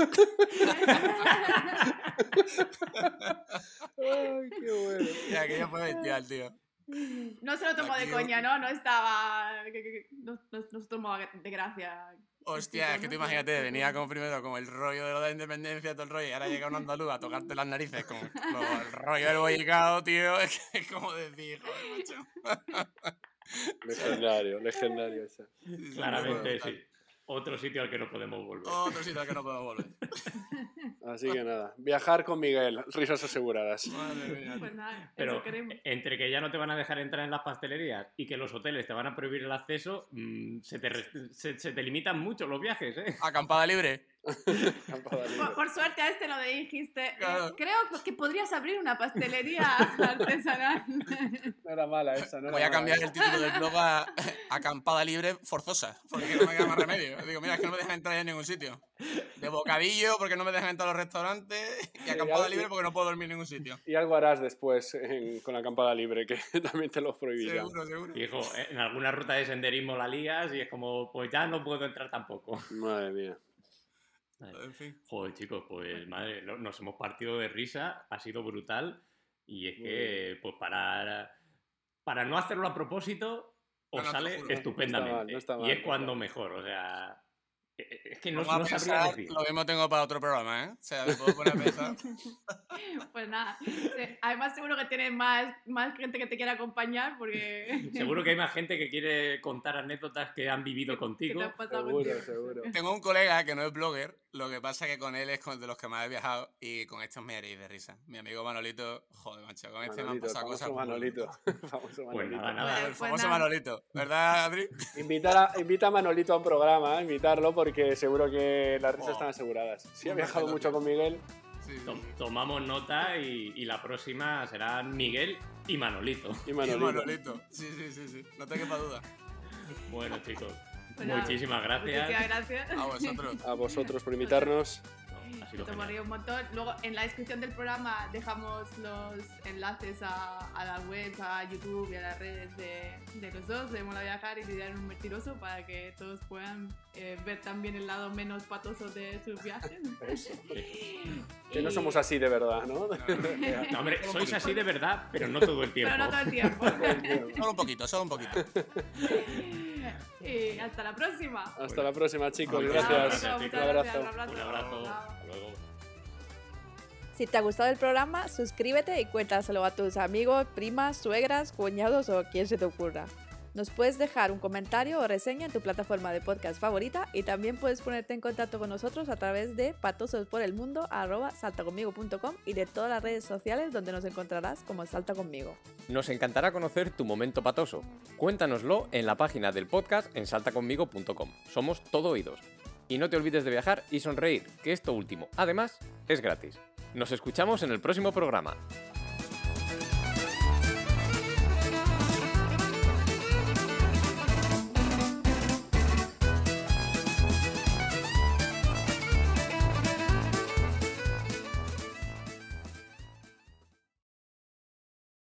Speaker 4: Ay, qué bueno.
Speaker 5: Y aquello fue bestial, tío.
Speaker 3: No se lo tomó de coña, ¿no? No estaba... No, no, no se tomó de gracia.
Speaker 5: Hostia, es que tú imagínate, venía como primero con el rollo de lo de la independencia, todo el rollo, y ahora llega un andaluz a tocarte las narices con lo, el rollo del bollicao, tío, es que es como decir, joder, macho.
Speaker 4: Legendario, legendario ese.
Speaker 2: Claramente sí. Otro sitio al que no podemos volver.
Speaker 5: Otro sitio al que no podemos volver.
Speaker 4: Así que nada, viajar con Miguel, risas aseguradas.
Speaker 5: Madre mía.
Speaker 3: Pues nada,
Speaker 2: pero
Speaker 3: eso queremos.
Speaker 2: Entre que ya no te van a dejar entrar en las pastelerías y que los hoteles te van a prohibir el acceso, mmm, se, te, se, se te limitan mucho los viajes, ¿eh?
Speaker 5: Acampada libre.
Speaker 3: por, por suerte a este lo dijiste.
Speaker 5: Claro.
Speaker 3: Eh, creo que podrías abrir una pastelería artesanal.
Speaker 4: No era mala esa, no era
Speaker 5: Voy a
Speaker 4: mala
Speaker 5: cambiar
Speaker 4: esa.
Speaker 5: el título del blog a Acampada libre forzosa, porque no me queda más remedio. Digo, mira, es que no me dejan entrar en ningún sitio. De bocadillo, porque no me dejan entrar a los restaurantes, y acampada libre porque no puedo dormir en ningún sitio.
Speaker 4: Y algo harás después en, con la acampada libre, que también te lo prohibirán.
Speaker 5: Seguro, seguro.
Speaker 2: Hijo, en alguna ruta de senderismo la lías y es como, pues ya no puedo entrar tampoco.
Speaker 4: Madre mía.
Speaker 5: En fin.
Speaker 2: Joder, chicos, pues madre, nos hemos partido de risa, ha sido brutal. Y es que, pues para, para no hacerlo a propósito, os
Speaker 5: no, no,
Speaker 2: sale
Speaker 5: juro,
Speaker 2: estupendamente.
Speaker 4: No está mal, no está mal,
Speaker 2: y es
Speaker 4: no
Speaker 2: cuando
Speaker 4: está mal.
Speaker 2: mejor, o sea... Es que no,
Speaker 5: Vamos a
Speaker 2: no sabría
Speaker 5: pensar,
Speaker 2: decir.
Speaker 5: lo mismo tengo para otro programa, ¿eh? O sea, me puedo poner a pensar.
Speaker 3: Pues nada, además seguro que tienes más, más gente que te quiera acompañar porque...
Speaker 2: Seguro que hay más gente que quiere contar anécdotas que han vivido contigo.
Speaker 3: Que te has pasado
Speaker 4: Seguro,
Speaker 3: contigo.
Speaker 4: seguro.
Speaker 5: Tengo un colega que no es blogger, lo que pasa que con él es con de los que más he viajado y con estos me haréis de risa. Mi amigo Manolito, joder, macho, con este
Speaker 4: Manolito,
Speaker 5: me han pasado
Speaker 4: famoso
Speaker 5: cosas.
Speaker 4: Manolito. Famoso
Speaker 2: Pues
Speaker 4: Manolito.
Speaker 2: nada, nada.
Speaker 5: El
Speaker 3: Pues
Speaker 5: famoso
Speaker 3: nada.
Speaker 5: Manolito, ¿verdad, Adri?
Speaker 4: Invitar a, invita a Manolito a un programa, ¿eh? Invitarlo porque seguro que las risas
Speaker 5: Oh.
Speaker 4: están aseguradas. Sí, ha
Speaker 5: Un
Speaker 4: viajado
Speaker 5: Manolito.
Speaker 4: mucho con Miguel.
Speaker 5: Sí, sí.
Speaker 2: Tom- Tomamos nota y, y la próxima serán Miguel y Manolito.
Speaker 4: Y
Speaker 5: Y
Speaker 4: Manolito.
Speaker 5: Manolito. Sí, sí, sí, sí. No te quepa duda.
Speaker 2: Bueno, chicos,
Speaker 3: Pues nada,
Speaker 2: muchísimas gracias.
Speaker 3: Muchísimas gracias.
Speaker 5: A vosotros.
Speaker 4: A vosotros por invitarnos.
Speaker 2: No, ha sido
Speaker 3: Esto me
Speaker 2: genial.
Speaker 3: río un montón. Luego en la descripción del programa dejamos los enlaces a, a la web, a YouTube y a las redes de, de los dos, de Mola Viajar y de Diario un Mentiroso, para que todos puedan eh, ver también el lado menos patoso de sus viajes.
Speaker 4: Eso. Que no somos así de verdad, ¿no?
Speaker 2: No, hombre, sois así de verdad, pero no todo el tiempo.
Speaker 3: Pero no todo el tiempo.
Speaker 5: Solo un poquito, solo un poquito.
Speaker 3: Y hasta la próxima.
Speaker 4: Hasta la próxima, chicos.
Speaker 2: Bueno,
Speaker 4: Gracias.
Speaker 2: chicos,
Speaker 3: Muchas
Speaker 4: Un
Speaker 3: gracias,
Speaker 4: abrazo.
Speaker 3: un abrazo.
Speaker 2: Un abrazo.
Speaker 3: Chao.
Speaker 2: Hasta luego.
Speaker 8: Si te ha gustado el programa, suscríbete y cuéntaselo a tus amigos, primas, suegras, cuñados o quien se te ocurra. Nos puedes dejar un comentario o reseña en tu plataforma de podcast favorita y también puedes ponerte en contacto con nosotros a través de patososporelmundo arroba saltaconmigo punto com y de todas las redes sociales donde nos encontrarás como Salta Conmigo.
Speaker 9: Nos encantará conocer tu momento patoso. Cuéntanoslo en la página del podcast en salta conmigo punto com. Somos todo oídos. Y no te olvides de viajar y sonreír, que esto último, además, es gratis. Nos escuchamos en el próximo programa.